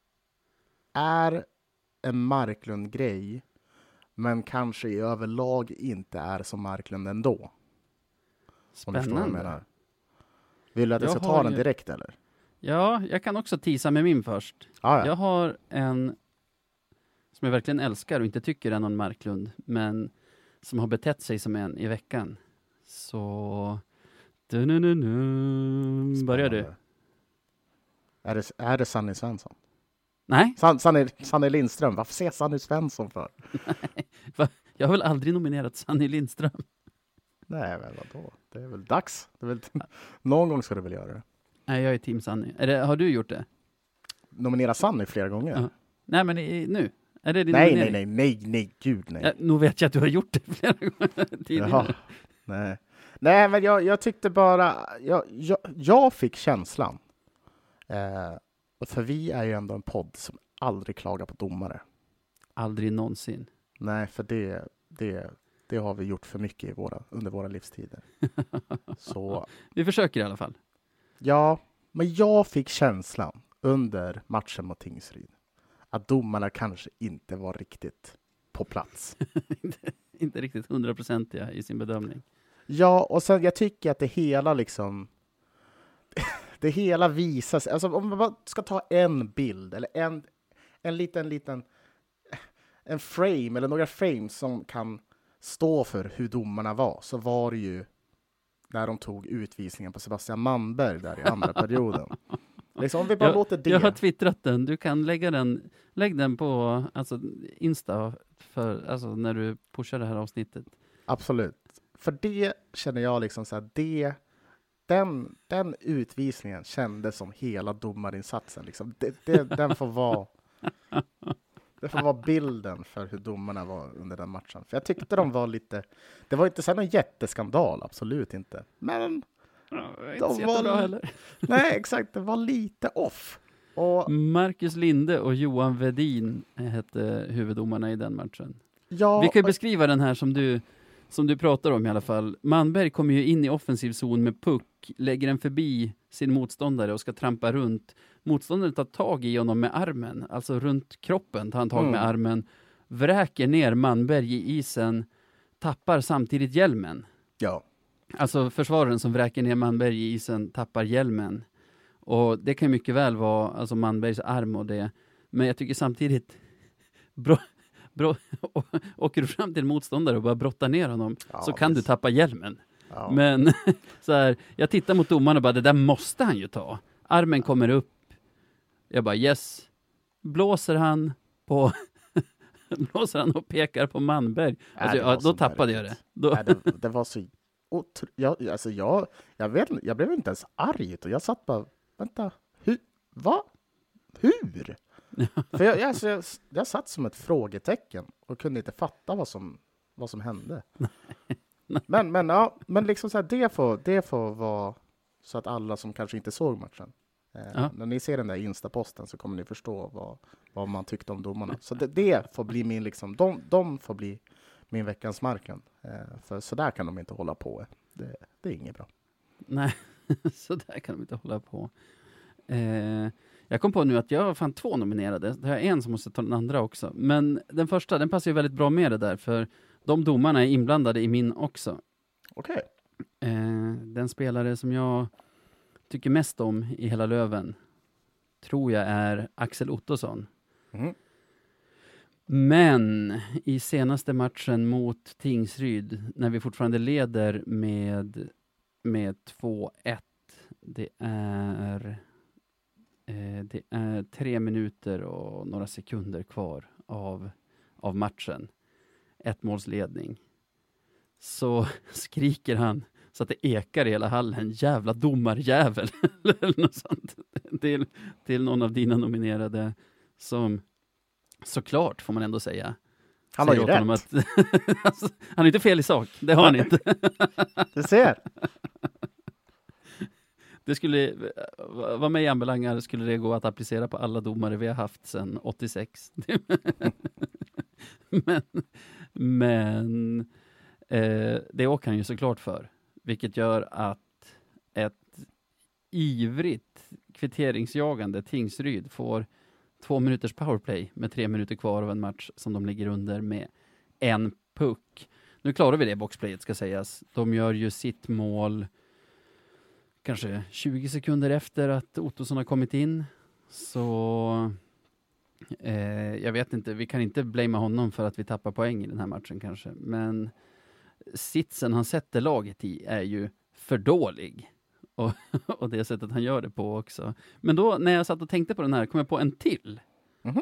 är en Marklund-grej, men kanske i överlag inte är som Marklund ändå. Om du förstår vad jag Spännande. menar. Vill du att jag, Jag ska har ta den ju- direkt eller? Ja, jag kan också tisa med min först. Ah, ja. Jag har en som jag verkligen älskar och inte tycker är någon Marklund, men som har betett sig som en i veckan. Så... Du-nu-nu-nu. Börjar du? Spännande. Är det, är det Sanny Svensson? Nej, San, Sanny, Sanny Lindström. Varför säger Sanny Svensson för? jag har väl aldrig nominerat Sanny Lindström. Nej, men vadå? Det är väl dags. Det är väl någon gång ska du väl göra det. Nej, jag är team Sanny. Är det, har du gjort det? Nominera Sanny flera gånger? Ja. Nej, men i, nu? Är det din Nej, nej, nominering? nej, nej, nej, gud nej. Ja, nu vet jag att du har gjort det flera gånger tidigare. Jaha. Nej. Nej, men jag, jag tyckte bara, jag, jag, jag fick känslan. Eh, för vi är ju ändå en podd som aldrig klagar på domare. Aldrig någonsin. Nej, för det, det, det har vi gjort för mycket i våra, under våra livstider. Så Vi försöker i alla fall. ja, men jag fick känslan under matchen mot Tingsryd att domarna kanske inte var riktigt på plats. inte, inte riktigt hundraprocentiga i sin bedömning. Ja, och sen jag tycker att det hela liksom det hela visas, alltså om man bara ska ta en bild eller en, en liten, liten en frame eller några frames som kan stå för hur domarna var, så var det ju när de tog utvisningen på Sebastian Manberg där i andra perioden. Liksom, om vi bara Jag, låter det. jag har twittrat den. Du kan lägga den, lägg den på alltså, Insta för, alltså, när du pushar det här avsnittet. Absolut. För det känner jag liksom så här, det, den, den utvisningen kändes som hela domarinsatsen. Liksom. Det, det, den får vara det får vara bilden för hur domarna var under den matchen. För jag tyckte de var lite, det var inte så här någon jätteskandal, absolut inte. Men Ja, inte de så jättebra var- heller. nej, exakt, det var lite off. Och Marcus Linde och Johan Vedin hette huvuddomarna i den matchen. ja, Vi kan ju beskriva den här som du som du pratar om i alla fall. Manberg kommer ju in i offensiv zon med puck, lägger den förbi sin motståndare och ska trampa runt. Motståndaren tar tag i honom med armen, alltså runt kroppen tar han tag med Mm. armen, vräker ner Manberg i isen, tappar samtidigt hjälmen. Ja. Alltså försvararen som vräker ner Manberg i isen tappar hjälmen. Och det kan mycket väl vara alltså Manbergs arm och det. Men jag tycker samtidigt bra, bra, åker du fram till en motståndare och bara brottar ner honom Ja, så kan visst. du tappa hjälmen. Ja. Men så här, jag tittar mot domaren och bara, det där måste han ju ta. Armen kommer upp. Jag bara, yes. Blåser han på blåser han och pekar på Manberg. Alltså, det ja, var då så tappade jag det. märkligt. Då, Nej, det, det var så otro... jag, alltså jag, jag, vet, inte- jag blev inte ens arg. Och jag satt bara, vänta, hur? Va? Hur? För jag, jag, alltså, jag, jag satt som ett frågetecken och kunde inte fatta vad som, vad som hände. Men, men, ja, men liksom så här, det, får, det får vara så att alla som kanske inte såg matchen, eh, Ja. när ni ser den där Insta-posten så kommer ni förstå vad, vad man tyckte om domarna. Så det, det får bli min, liksom, de, de får bli min veckans marken. Eh, för så där kan de inte hålla på. Det, det är inget bra. nej, så där kan de inte hålla på. Eh, jag kom på nu att jag har fan två nominerade. Det har jag en som måste ta den andra också. Men den första, den passar ju väldigt bra med det där. För de domarna är inblandade i min också. Okej. Eh, den spelare som jag tycker mest om i hela Löven tror jag är Axel Ottosson. Mhm. Men i senaste matchen mot Tingsryd, när vi fortfarande leder med, med två ett, det är, eh, det är tre minuter och några sekunder kvar av, av matchen. Ett målsledning. Så skriker han så att det ekar i hela hallen, jävla domarjävel eller något sånt, till, till någon av dina nominerade som såklart får man ändå säga. Han har ju Säger åt honom rätt. Att, alltså, han har inte fel i sak, det har han inte. Du ser. Det skulle, vad mig anbelangar skulle det gå att applicera på alla domare vi har haft sedan åttiosex. men men eh, det åker han ju såklart för. Vilket gör att ett ivrigt kvitteringsjagande Tingsryd får två minuters powerplay med tre minuter kvar av en match som de ligger under med en puck. Nu klarar vi det boxplayet ska sägas. De gör ju sitt mål kanske tjugo sekunder efter att Ottosson har kommit in. Så eh, jag vet inte, vi kan inte blamea honom för att vi tappar poäng i den här matchen kanske. Men sitsen han sätter laget i är ju för dålig. Och, och det sättet han gör det på också. Men då när jag satt och tänkte på den här kom jag på en till. Mhm.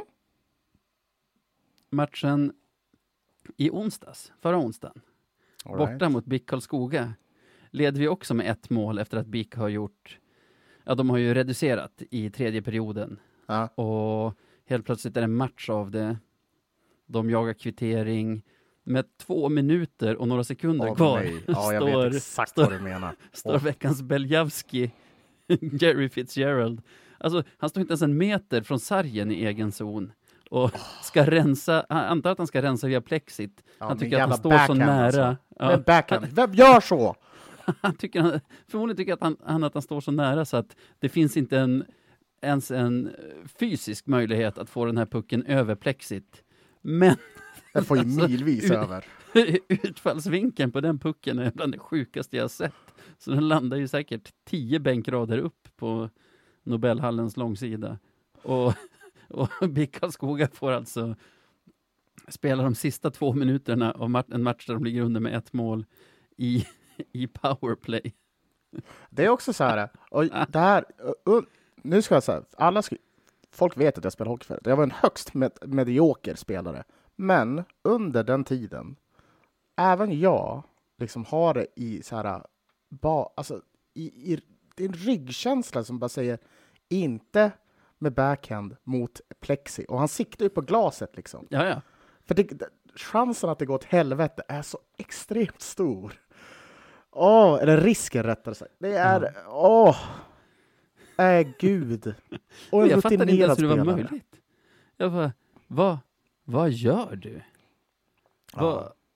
Matchen i onsdags, förra onsdagen. All Borta right. mot B I K Karlskoga leder vi också med ett mål efter att B I K har gjort, ja de har ju reducerat i tredje perioden. Ja. Och helt plötsligt är det en match av det. De jagar kvittering med två minuter och några sekunder Åh, kvar. nej. Ja, jag står, vet exakt står, vad du menar. står Åh. veckans Beljavski, Jerry Fitzgerald. Alltså, han står inte ens en meter från sargen i egen zon. Och ska rensa, han antar att han ska rensa via plexit. Ja, han men tycker att han jävla står så backhand, nära. alltså. Ja, Men backhand. Vem gör så? han tycker han, förmodligen tycker att han, han att han står så nära så att det finns inte en, ens en fysisk möjlighet att få den här pucken över plexit. Men Den får ju Alltså, milvis ut- över. utfallsvinkeln på den pucken är bland det sjukaste jag har sett. Så den landar ju säkert tio bänkrader upp på Nobelhallens långsida. Och, och B I K Karlskoga får alltså spela de sista två minuterna av mat- en match där de ligger under med ett mål i, i powerplay. Det är också så här, och det här, uh, nu ska jag säga, alla ska, folk vet att jag spelar hockey förut. Jag var en högst med, medioker spelare. Men under den tiden, även jag liksom har det i så här, ba, alltså, i, i, det är en ryggkänsla som bara säger inte med backhand mot plexi. Och han siktar ju på glaset liksom. Ja, ja. För det, det, chansen att det går åt helvete är så extremt stor. Åh, eller risken rättare sagt. Det är, åh, äh, gud. Och en Jag fattade inte ens hur det var spelare. möjligt. Jag bara, vad, vad gör du? Ja. Vad,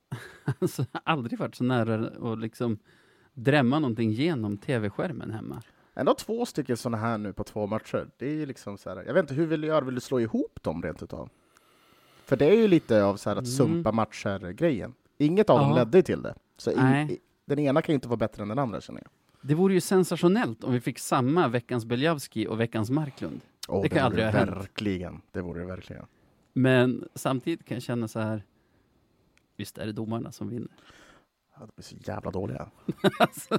alltså, aldrig varit så nära att liksom drämma någonting genom tv-skärmen hemma. Ändå två stycken sådana här nu på två matcher. Det är ju liksom så här, jag vet inte, hur vill du göra? Vill du slå ihop dem rent utav? För det är ju lite av så här att Mm. sumpa matcher-grejen. Inget av dem Ja. ledde till det. Så in, Nej. den ena kan ju inte vara bättre än den andra, känner jag. Det vore ju sensationellt om vi fick samma veckans Beljavski och veckans Marklund. Oh, Det kan vore aldrig ha hänt. verkligen. Det vore det verkligen. Men samtidigt kan jag känna så här, visst är det domarna som vinner. Ja, de är så jävla dåliga. Alltså,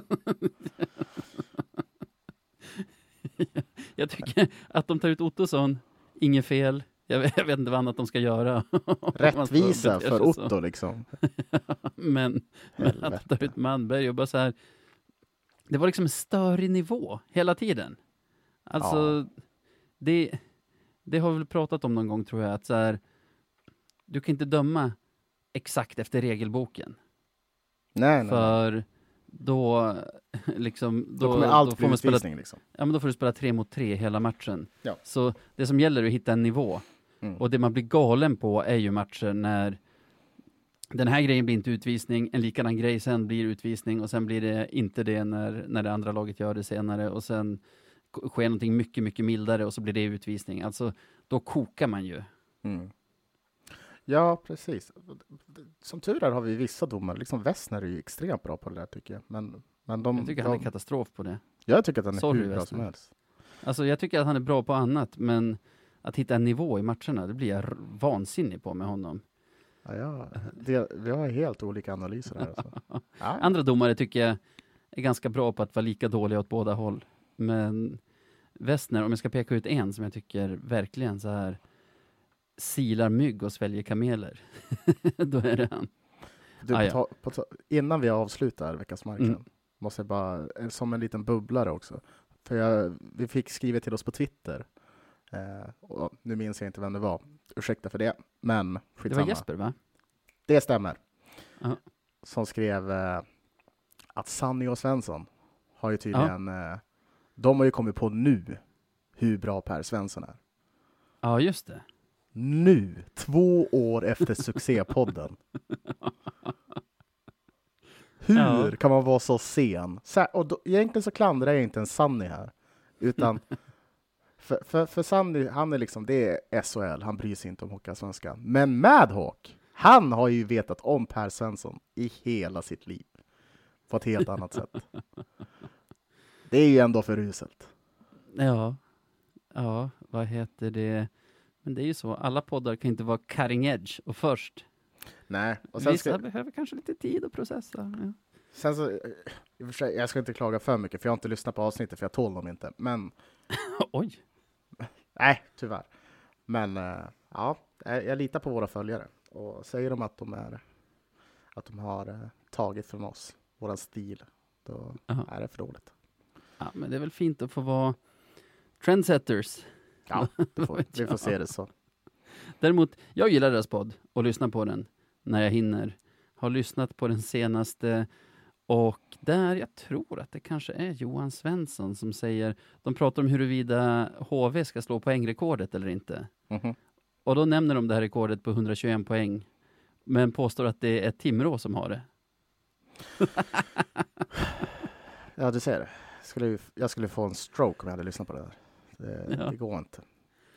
jag tycker att de tar ut Ottosson, inget fel. Jag vet, jag vet inte vad annat de ska göra. Rättvisa för Otto. Otto liksom. men, men att Helvete. ta ut Manberg och bara så här, det var liksom en störig nivå hela tiden. Alltså, det, det har vi väl pratat om någon gång, tror jag, att så här, du kan inte döma exakt efter regelboken. Nej, nej. För då liksom Då då, kommer allt då bli får man spela, utvisning liksom. ja, men då får du spela tre mot tre hela matchen. Ja. Så det som gäller är att hitta en nivå. Mm. Och det man blir galen på är ju matcher när den här grejen blir inte utvisning, en likadan grej sen blir utvisning och sen blir det inte det när, när det andra laget gör det senare och sen k- sker någonting mycket, mycket mildare och så blir det utvisning. Alltså, då kokar man ju. Mm. Ja, precis. Som tur är har vi vissa domare. Liksom Wessner är ju extremt bra på det där, tycker jag. Men, men de, Jag tycker de, han är katastrof på det. jag tycker att han är Sorry, hur bra Wessner. som helst. Alltså, jag tycker att han är bra på annat, men att hitta en nivå i matcherna, det blir jag r- vansinnig på med honom. Ja, ja. Det, vi har helt olika analyser här. Alltså. Ja. Andra domare tycker jag är ganska bra på att vara lika dåliga åt båda håll. Men Wessner, om jag ska peka ut en som jag tycker verkligen så här silar mygg och sväljer kameler, då är det han. Du, Ah, på ja. ta, på ta, innan vi avslutar veckans marknad, Mm. måste jag bara, eh, som en liten bubblare också. För jag, vi fick skriva till oss på Twitter. Eh, och nu minns jag inte vem det var. Ursäkta för det. Men Det skitsamma. var Jesper, va? Det stämmer. Ja. Som skrev eh, att Sanny och Svensson har ju tydligen, eh, de har ju kommit på nu hur bra Per Svensson är. Ja, just det. Nu, två år efter succépodden. Hur Ja. kan man vara så sen? Så, och då, egentligen så klandrar jag inte en Sanny här. Utan för, för, för Sanny, han är liksom, det är S H L, han bryr sig inte om Hockeyallsvenskan. Men Madhawk, han har ju vetat om Per Svensson i hela sitt liv. På ett helt annat sätt. Det är ju ändå för uselt. Ja. Ja, vad heter det? Men det är ju så, alla poddar kan inte vara cutting edge och först. Nej, och sen Vissa ska, behöver kanske lite tid att processa. Ja. sen så, i och för sig, jag ska inte klaga för mycket, för jag har inte lyssnat på avsnittet, för jag tål dem inte. Men Oj. nej, tyvärr. Men eh, ja, jag jag litar på våra följare. Och säger de att de, är, att de har eh, tagit från oss, våran stil, då Aha. är det för dåligt. Ja, men det är väl fint att få vara trendsetters. Ja, det Vad får, vet vi får jag. se det så. Däremot, jag gillar deras podd och lyssnar på den när jag hinner. Har lyssnat på den senaste och där jag tror att det kanske är Johan Svensson som säger, de pratar om huruvida H V ska slå poängrekordet eller inte. Mhm. Och då nämner de det här rekordet på hundratjugoen poäng, men påstår att det är Timrå som har det. Ja, du ser det. Skulle, ju- jag skulle få en stroke om jag hade lyssnat på det där. Det, Ja. det går inte.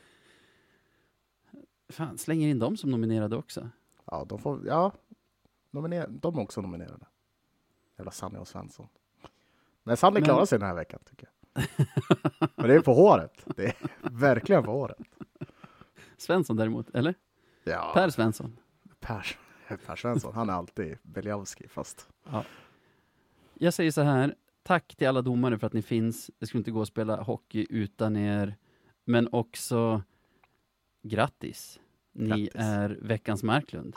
Fan, slänger in dem som nominerade också. Ja, de får, ja, nominer, de är också nominerade. Jävla Sanny och Svensson. Men Sanny Men- klarar sig den här veckan, tycker jag. Men det är på håret. Det är verkligen på håret. Svensson däremot, eller? Ja, Per Svensson. Per, per Svensson, han är alltid Beljavski, fast. Jag säger så här, tack till alla domare för att ni finns. Det skulle inte gå att spela hockey utan er. Men också grattis. Ni Grattis. är veckans Marklund.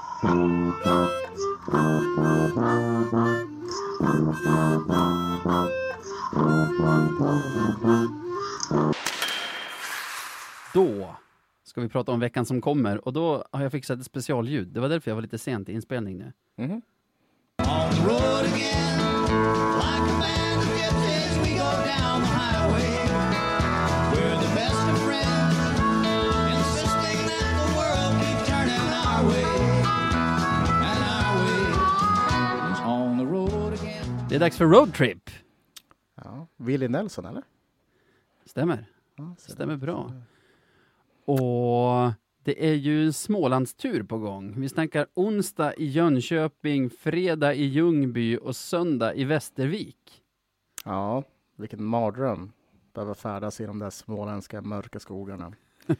Då ska vi prata om veckan som kommer. Och då har jag fixat ett specialljud. Det var därför jag var lite sent i inspelning nu. Mhm. On the road again, like a band of gypsies, we go down the highway. We're the best of friends, insisting that the world keep turning our way, and our way. Det är dags för roadtrip. Ja, Willie Nelson, eller? Stämmer. Ja, Stämmer bra. Och det är ju Smålandstur på gång. Vi snackar onsdag i Jönköping, fredag i Ljungby och söndag i Västervik. Ja, vilken mardröm. Behöver färdas i de där småländska mörka skogarna. I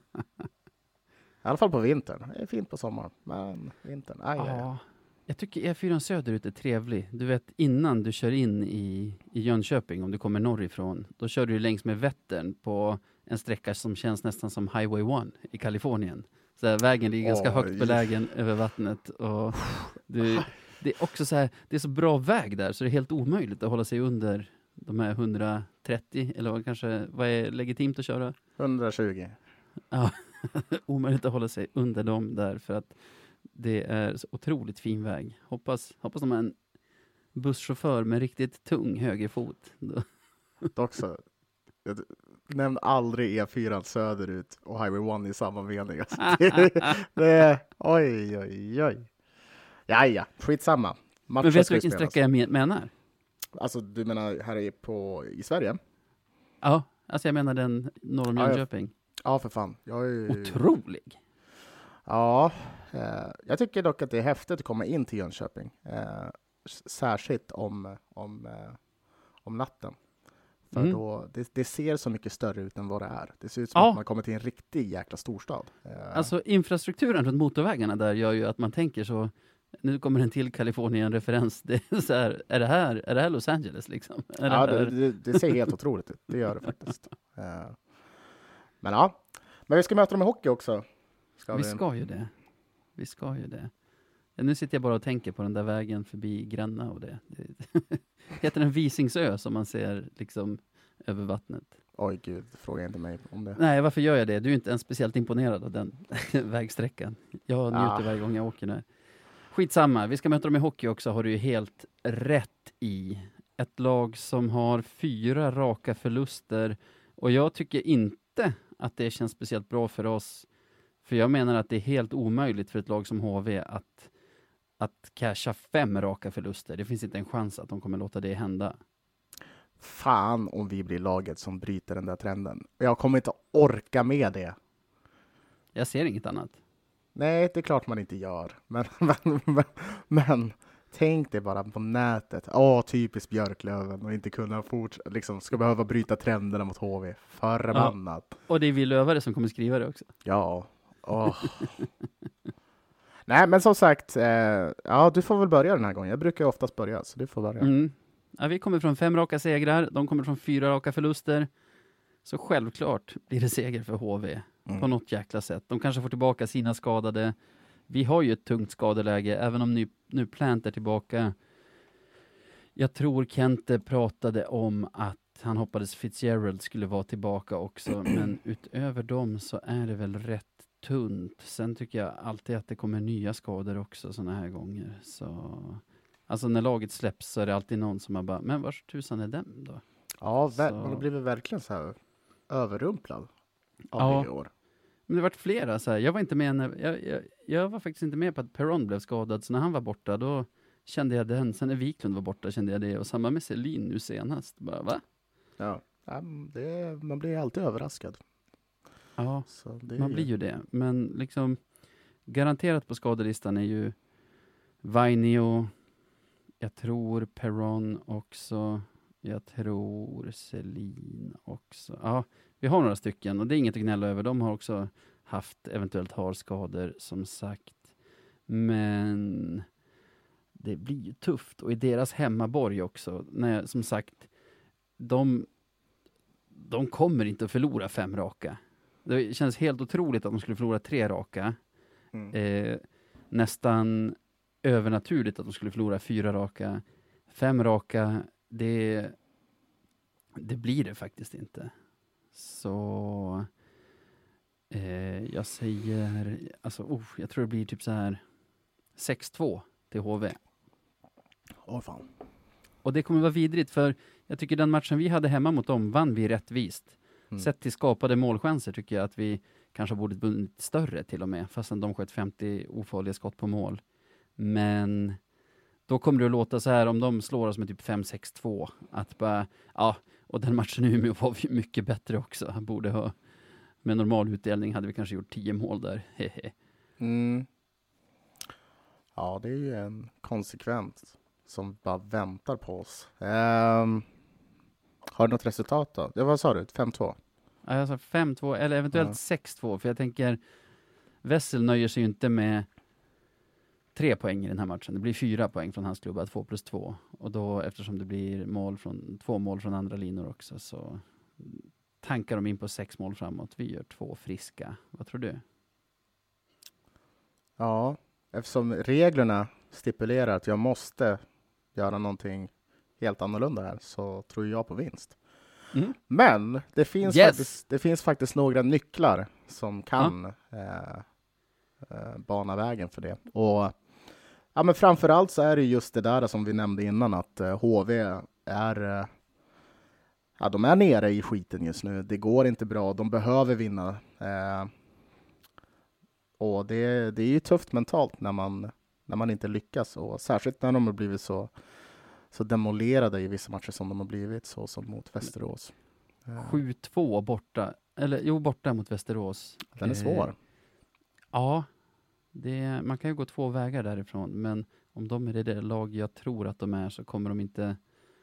alla fall på vintern. Det är fint på sommaren, men vintern, aj, aj, aj. Ja, jag tycker E fyra söderut är trevlig. Du vet, innan du kör in i, i Jönköping, om du kommer norrifrån, då kör du längs med Vättern på en sträcka som känns nästan som Highway one i Kalifornien. Så här, vägen ligger ganska Oj. högt belägen över vattnet. Och du, det är också så här, det är så bra väg där, så det är helt omöjligt att hålla sig under de här hundratrettio, eller vad kanske, vad är legitimt att köra? hundratjugo. Ja, omöjligt att hålla sig under dem där, för att det är så otroligt fin väg. Hoppas, hoppas de har en busschaufför med riktigt tung högerfot. Dock så, jag nämn aldrig E fyra söderut och Highway one i samma mening. Alltså, det, det är, oj, oj, oj. Jaja, skitsamma. Men vet du vilken sträcka jag men- menar? Alltså, du menar här är på, i Sverige? Ja, alltså jag menar den norr om Ja, jag- Jönköping. Ja, för fan. Jag är ju... Otrolig! Ja, eh, jag tycker dock att det är häftigt att komma in till Jönköping. Eh, s- särskilt om, om, eh, om natten. För Mm. då, det, det ser så mycket större ut än vad det är. Det ser ut som Ja. att man kommer till en riktig jäkla storstad. Eh, Alltså infrastrukturen runt motorvägarna där gör ju att man tänker så, nu kommer en till Kalifornien-referens. Det är så här, är det här, är det här Los Angeles liksom? Är ja, det, här? det, det, det ser helt otroligt ut. Det gör det faktiskt. Eh, men ja, men vi ska möta dem i hockey också. Ska Vi ska ju det. Vi ska ju det. Ja, nu sitter jag bara och tänker på den där vägen förbi Gränna och det. det heter den Visingsö som man ser liksom över vattnet. Oj gud, fråga inte mig om det. Nej, varför gör jag det? Du är inte ens speciellt imponerad av den vägsträckan. Jag njuter Ah. varje gång jag åker där. Skitsamma, vi ska möta dem i hockey också, har du ju helt rätt i. Ett lag som har fyra raka förluster. Och jag tycker inte att det känns speciellt bra för oss. För jag menar att det är helt omöjligt för ett lag som H V att, att casha fem raka förluster. Det finns inte en chans att de kommer låta det hända. Fan om vi blir laget som bryter den där trenden. Jag kommer inte orka med det. Jag ser inget annat. Nej, det är klart man inte gör. Men, men, men, men tänk dig bara på nätet. Åh, typiskt Björklöven och inte kunna fortsätta. Liksom, ska behöva bryta trenderna mot H V. Förbannat. Och det är vi lövare som kommer skriva det också. Ja. Åh. Nej, men som sagt. Eh, ja, du får väl börja den här gången. Jag brukar ju oftast börja, så du får börja. Mm. Ja, vi kommer från fem raka segrar. De kommer från fyra raka förluster. Så självklart blir det seger för H V. Mm. På något jäkla sätt. De kanske får tillbaka sina skadade. Vi har ju ett tungt skadeläge. Även om nu, nu Plant är tillbaka. Jag tror Kente pratade om att han hoppades Fitzgerald skulle vara tillbaka också. Men utöver dem så är det väl rätt tunt. Sen tycker jag alltid att det kommer nya skador också såna här gånger. Så... Alltså när laget släpps så är det alltid någon som har bara, men vars tusan är den då? Ja, ver- Så- man blir väl verkligen så här överrumplad av Ja. det i år. Men det har varit flera så här. Jag var inte med när, jag, jag, jag var faktiskt inte med på att Perron blev skadad. Så när han var borta då kände jag den. Sen när Wiklund var borta kände jag det. Och samma med Selin nu senast. Bara, va? Ja, ja, det, man blir alltid överraskad. Ja, Så det man är- blir ju det. Men liksom garanterat på skadelistan är ju Vainio. Jag tror Perron också. Jag tror Selin också. Ja, vi har några stycken och det är inget att gnälla över. De har också haft eventuellt har skador som sagt. Men det blir ju tufft. Och i deras hemmaborg också. När, som sagt, de, de kommer inte att förlora fem raka. Det känns helt otroligt att de skulle förlora tre raka. Mm. Eh, nästan övernaturligt att de skulle förlora fyra raka. Fem raka, det, det blir det faktiskt inte. Så eh, jag säger, alltså, oh, jag tror det blir typ så här sex två till H V. Åh fan. Och det kommer vara vidrigt för jag tycker den matchen vi hade hemma mot dem vann vi rättvist. Mm. Sett till skapade målchanser tycker jag att vi kanske borde vunnit större till och med. Fastän de sköt femtio ofarliga skott på mål. Men då kommer det att låta så här om de slår oss med typ fem sex två. Att bara, ja, och den matchen i Umeå var ju mycket bättre också. Han borde ha, med normal utdelning hade vi kanske gjort tio mål där. Hehe. Mm. Ja, det är ju en konsekvens som bara väntar på oss. Um, har du något resultat då? Ja, vad sa du? fem två? Ja, jag sa fem två eller eventuellt Ja. sex två. För jag tänker, Wessel nöjer sig ju inte med tre poäng i den här matchen. Det blir fyra poäng från hans klubba, två plus två. Och då, eftersom det blir mål från, två mål från andra linor också, så tankar de in på sex mål framåt. Vi gör två friska. Vad tror du? Ja, eftersom reglerna stipulerar att jag måste göra någonting helt annorlunda här, så tror jag på vinst. Mm. Men det finns, Yes. faktiskt, det finns faktiskt några nycklar som kan eh, eh, bana vägen för det. Och ja, men framförallt så är det just det där som vi nämnde innan, att eh, H V är, eh, ja, de är nere i skiten just nu. Det går inte bra, de behöver vinna. Eh, och det, det är ju tufft mentalt när man, när man inte lyckas, och särskilt när de har blivit så, så demolerade i vissa matcher som de har blivit, så som mot Västerås. Eh, sju två borta. Eller jo, borta mot Västerås. Den är svår. Eh, ja, det, man kan ju gå två vägar därifrån. Men om de är det där lag jag tror att de är, så kommer de inte...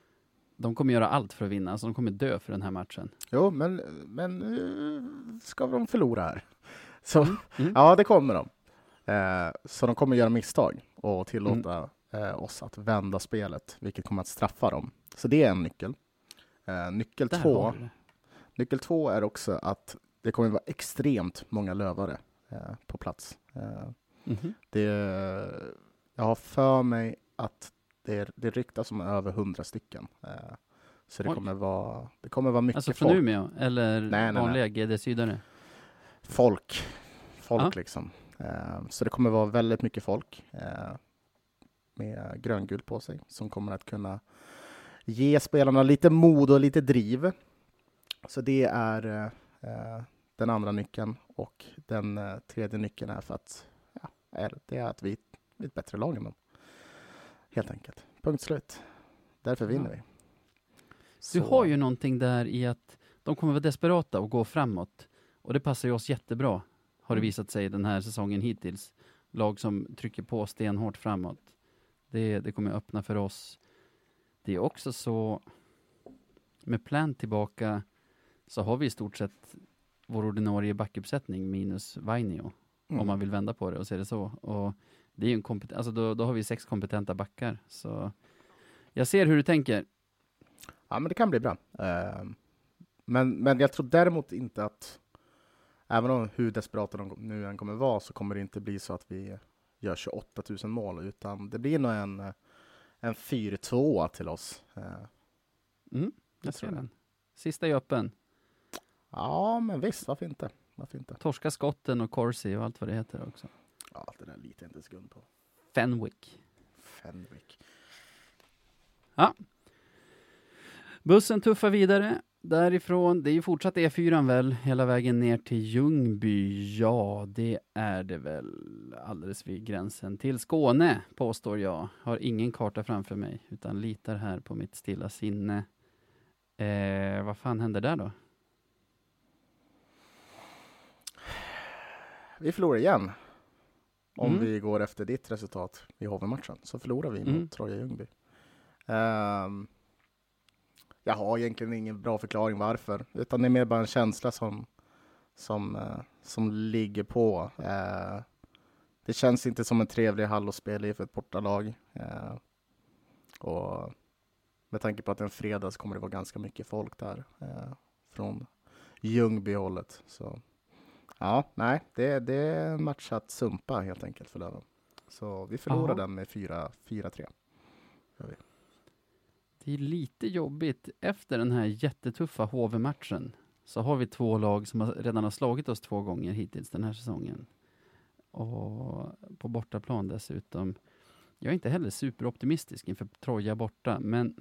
De kommer göra allt för att vinna. Så de kommer dö för den här matchen. Jo, men, men uh, ska de förlora här? Så, Mm. ja, det kommer de. Eh, så de kommer göra misstag och tillåta mm. eh, oss att vända spelet, vilket kommer att straffa dem. Så det är en nyckel. Eh, nyckel, Där två, har vi det. nyckel två är också att det kommer att vara extremt många lövare eh, på plats. Eh, Mhm. det, jag har för mig att det, det ryktas om över hundra stycken. Eh, så det Oj. kommer, vara, det kommer vara mycket Alltså från folk. Umeå? Eller nej, nej. vanliga G D-sydare? Folk. Folk Ja. liksom. Eh, så det kommer vara väldigt mycket folk eh, med gröngult på sig som kommer att kunna ge spelarna lite mod och lite driv. Så det är eh, den andra nyckeln, och den eh, tredje nyckeln är för att ja, är, det är att vi, vi är ett bättre lag än dem. Helt enkelt. Punkt slut. Därför vinner Ja. vi. Du Så- har ju någonting där i att de kommer vara desperata och gå framåt. Och det passar ju oss jättebra, har det Mm. visat sig den här säsongen hittills. Lag som trycker på stenhårt framåt. Det, det kommer öppna för oss. Det är också så, med plan tillbaka, så har vi i stort sett vår ordinarie backuppsättning minus Vainio. Mm. Om man vill vända på det och se det så. Och det är ju en kompet- alltså då, då har vi sex kompetenta backar. Så jag ser hur du tänker. Ja, men det kan bli bra. Eh, men, men jag tror däremot inte att, även om hur desperata de nu än kommer vara, så kommer det inte bli så att vi gör tjugoåtta tusen mål, utan det blir nog en, en fyra två till oss. Eh, Mm, jag tror ser jag. den. Sista är öppen. ja, men visst, varför inte? Varför inte? Torska skotten och Corsi och allt vad det heter också. Ja, det där litar jag inte skund på. Fenwick. Fenwick. Bussen tuffar vidare. Därifrån, det är ju fortsatt E fyra väl, hela vägen ner till Ljungby. Ja, det är det väl, alldeles vid gränsen till Skåne, påstår jag. Har ingen karta framför mig, utan litar här på mitt stilla sinne. Eh, vad fan händer där då? Vi förlorar igen. Om Mm. vi går efter ditt resultat i H V-matchen, så förlorar vi mot Mm. Troja Ljungby. Um, jag har egentligen ingen bra förklaring varför, utan det är mer bara en känsla som, som, uh, som ligger på. Uh, det känns inte som en trevlig hall att spela i för ett bortalag. Uh, och med tanke på att en fredag så kommer det vara ganska mycket folk där uh, från Ljungby-hållet. Så ja, nej, det, det är en match att sumpa helt enkelt för Löven. Så vi förlorar Ja. den med fyra tre. Det är lite jobbigt. Efter den här jättetuffa H V-matchen så har vi två lag som har, redan har slagit oss två gånger hittills den här säsongen. Och på bortaplan dessutom. Jag är inte heller superoptimistisk inför Troja borta, men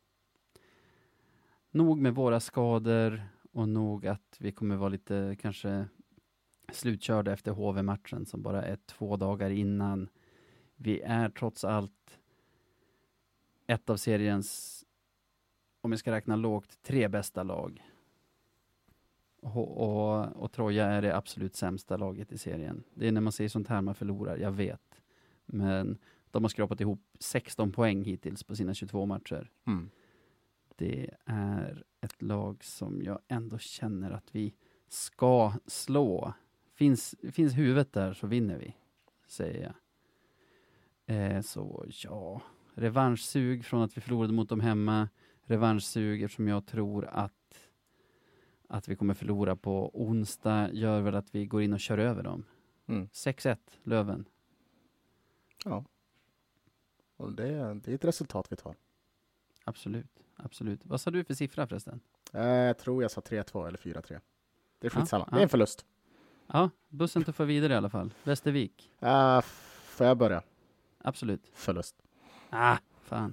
nog med våra skador och nog att vi kommer vara lite kanske slutkörda efter H V-matchen som bara är två dagar innan. Vi är trots allt ett av seriens, om jag ska räkna lågt, tre bästa lag. Och, och, och Troja är det absolut sämsta laget i serien. Det är när man ser sånt här man förlorar, jag vet. Men de har skrapat ihop sexton poäng hittills på sina tjugotvå matcher. Mm. Det är ett lag som jag ändå känner att vi ska slå. Finns, finns huvudet där så vinner vi, säger jag. Eh, så ja, revanschsug från att vi förlorade mot dem hemma. Revanschsug eftersom jag tror att att vi kommer förlora på onsdag gör väl att vi går in och kör över dem. Mm. sex ett, Löven. Ja. Och det, det är ett resultat vi tar. Absolut, absolut. Vad sa du för siffra förresten? Eh, jag tror jag sa tre två eller fyra tre. Det är skitsamma. Ja, Det är en förlust. Ja, bussen tuffar vidare i alla fall. Västervik. Uh, får jag börja? Absolut. Förlust. Ah, fan.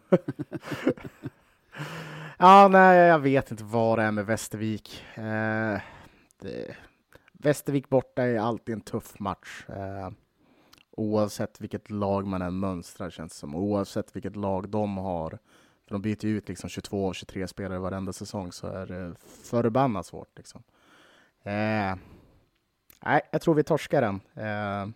Ja, nej, jag vet inte vad det är med Västervik. Eh, det, Västervik borta är alltid en tuff match. Eh, oavsett vilket lag man än mönstrar, känns det som. Oavsett vilket lag de har. För de byter ju ut liksom tjugotvå och tjugotre spelare varenda säsong, så är det förbannat svårt. Liksom. Eh, nej, jag tror vi torskar den. Eh,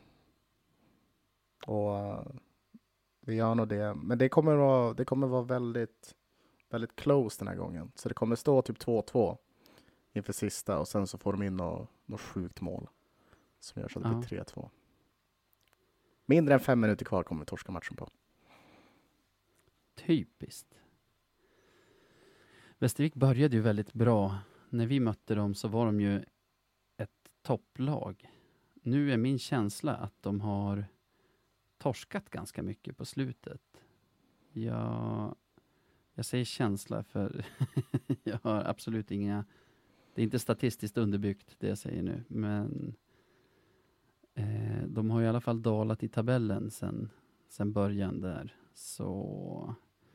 och vi gör nog det. Men det kommer vara, det kommer vara väldigt... väldigt close den här gången. Så det kommer stå typ två två inför sista och sen så får de in något, något sjukt mål som gör så att det Ja. blir tre två. Mindre än fem minuter kvar kommer vi torska matchen på. Typiskt. Västervik började ju väldigt bra. När vi mötte dem så var de ju ett topplag. Nu är min känsla att de har torskat ganska mycket på slutet. Jag, jag säger känsla för jag har absolut inga... Det är inte statistiskt underbyggt det jag säger nu. Men eh, de har i alla fall dalat i tabellen sen, sen början där. Så...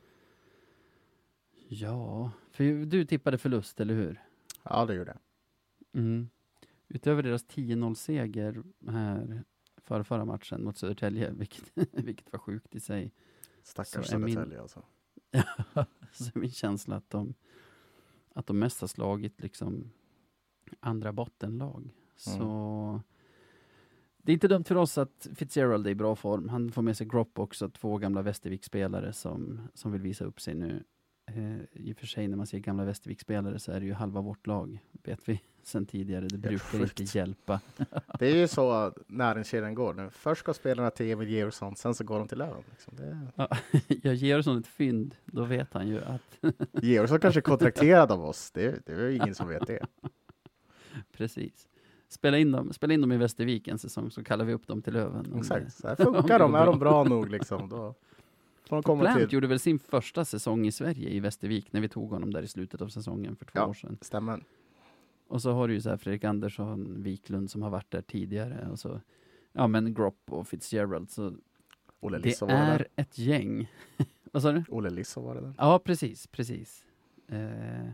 Ja, för du tippade förlust, eller hur? Ja, det gjorde det. Mm. Utöver deras tio noll-seger här förra, förra matchen mot Södertälje, vilket, vilket var sjukt i sig. Stackars Så är min- Södertälje alltså. Så är min känsla att de, att de mest har slagit liksom andra bottenlag. Så det är inte dumt för oss att Fitzgerald är i bra form. Han får med sig Gropp också, två gamla Västervik-spelare som, som vill visa upp sig nu. Eh, I och för sig när man ser gamla Västervik-spelare så är det ju halva vårt lag, vet vi sen tidigare. Det brukar sjukt. inte hjälpa. Det är ju så näringskedjan går nu. Först ska spelarna till Emil Georgsson, sen så går de till Löven. Liksom. Det... Ja, jag ger oss ett fynd, då vet han ju att... Georgsson kanske är kontrakterad av oss. Det, det är ju ingen som vet det. Precis. Spela in, dem, spela in dem i Västervik en säsong så kallar vi upp dem till Löven. Om Exakt, det- så här funkar de. Är de bra nog liksom, då får de komma Plant till. gjorde väl sin första säsong i Sverige i Västervik när vi tog honom där i slutet av säsongen för två Ja. år sedan. Stämmer. Och så har du ju så här Fredrik Andersson, Wiklund som har varit där tidigare. Och så, ja men Gropp och Fitzgerald. Så Olle det Lisso var det är där. ett gäng. Vad sa du? Olle Lisso var det där. Ja, precis, precis. Eh,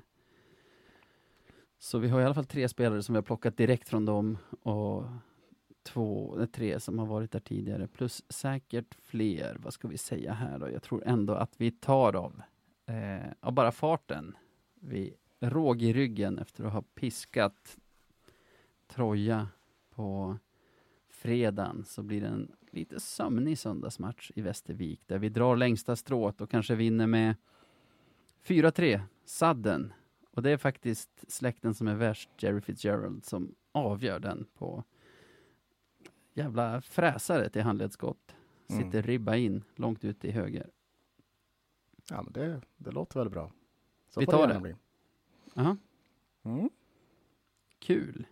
så vi har i alla fall tre spelare som vi har plockat direkt från dem och två, eh, tre som har varit där tidigare. Plus säkert fler, vad ska vi säga här då? Jag tror ändå att vi tar av, eh, av bara farten. Vi råg i ryggen efter att ha piskat Troja på fredagen, så blir det en lite sömnig söndagsmatch i Västervik där vi drar längsta strået och kanske vinner med fyra tre, sadden. Och det är faktiskt släkten som är värst, Jerry Fitzgerald, som avgör den på jävla fräsare till handledsskott. Sitter Mm. ribba in långt ut i höger. Ja, men det, det låter väl bra. Så Vi får tar gärna det. bli. Aha, Mm. kul.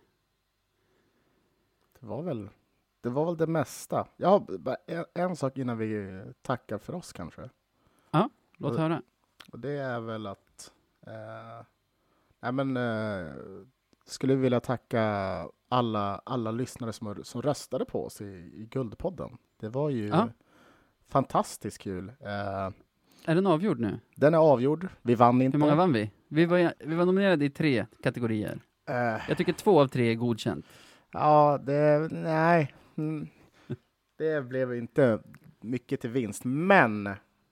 Det var väl det var väl det mesta. Ja, bara en, en sak innan vi tackar för oss kanske. Låt Och- höra. Och det är väl att eh, nej men, eh, skulle vilja tacka alla, alla lyssnare som, har- som röstade på oss i, i Guldpodden. Det var ju Ja. fantastiskt kul. Eh, Är den avgjord nu? den är avgjord. Vi vann inte. Hur många vann vi? Vi var, vi var nominerade i tre kategorier. Eh, Jag tycker två av tre är godkänt. ja, det, nej. Mm, det blev inte mycket till vinst. Men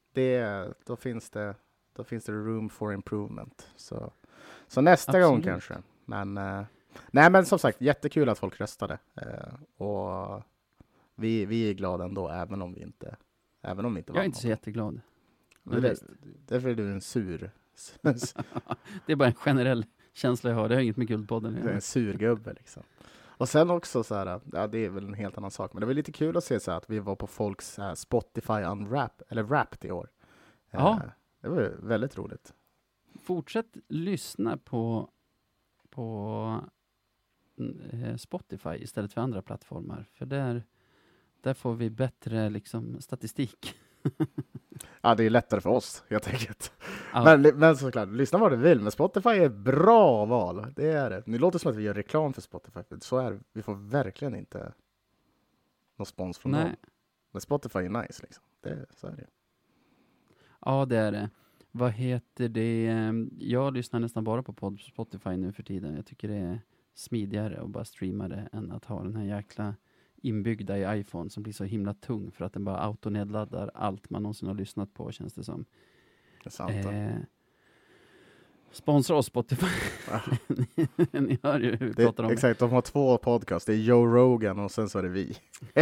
det, då, finns det, då finns det room for improvement. Så, så nästa Absolut. gång kanske. Men, eh, nej, men som sagt, jättekul att folk röstade. Eh, och vi, vi är glada ändå, även om vi inte, även om vi inte Jag är vann inte så något. jätteglad. Men det, därför är du en sur. Det är bara en generell känsla jag har. Det har inget med Guldpodden att Du är göra. en surgubbe liksom. Och sen också så här, ja, det är väl en helt annan sak, men det var lite kul att se så här, att vi var på folks så här, Spotify Unwrap, eller Wrapped i år. Ja. Eh, det var väldigt roligt. Fortsätt lyssna på, på eh, Spotify istället för andra plattformar. För där, där får vi bättre liksom, statistik. Ja, det är lättare för oss, helt enkelt. Ja. Men, men såklart, lyssna vad du vill, men Spotify är ett bra val. Det är det. Nu låter det som att vi gör reklam för Spotify, för så är det. Vi får verkligen inte någon spons från Nej. dem. Men Spotify är nice, liksom. Det, så är det. Ja, det är det. Vad heter det? Jag lyssnar nästan bara på podd på Spotify nu för tiden. Jag tycker det är smidigare att bara streama det än att ha den här jäkla inbyggda i iPhone som blir så himla tung för att den bara autonedladdar allt man någonsin har lyssnat på, känns det som. Det är sant. Eh. Eh, sponsra oss Spotify. Ni hör ju hur vi Det, pratar om exakt, de har två podcast. Det är Joe Rogan och sen så är det vi.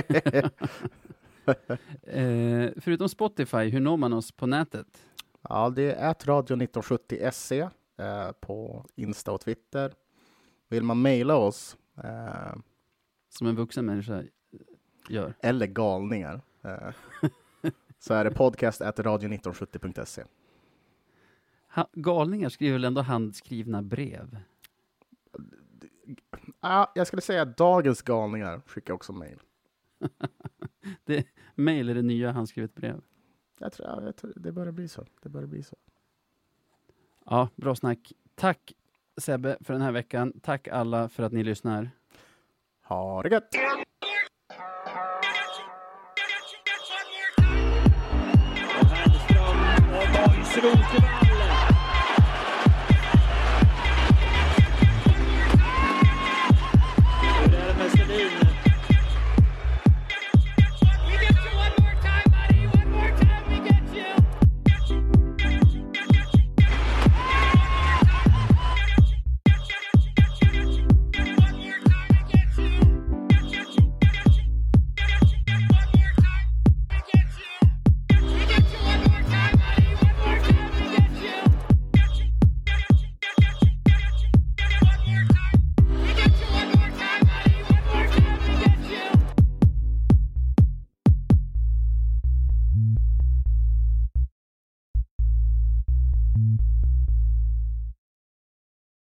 eh, förutom Spotify, hur når man oss på nätet? Ja, det är at radio nitton sjuttio se eh, på Insta och Twitter. Vill man mejla oss eh, Som en vuxen människa gör. eller galningar eh, så är det podcast at radio nitton sjuttio punkt se. Ha, galningar skriver väl ändå handskrivna brev? Ah, jag skulle säga att dagens galningar skickar också mejl. det, mail är det nya handskrivet brev. Jag tror, jag tror det börjar bli så. Det börjar bli så. Ja, bra snack. Tack Sebbe för den här veckan. Tack alla för att ni lyssnar. Ha det gött! Boys,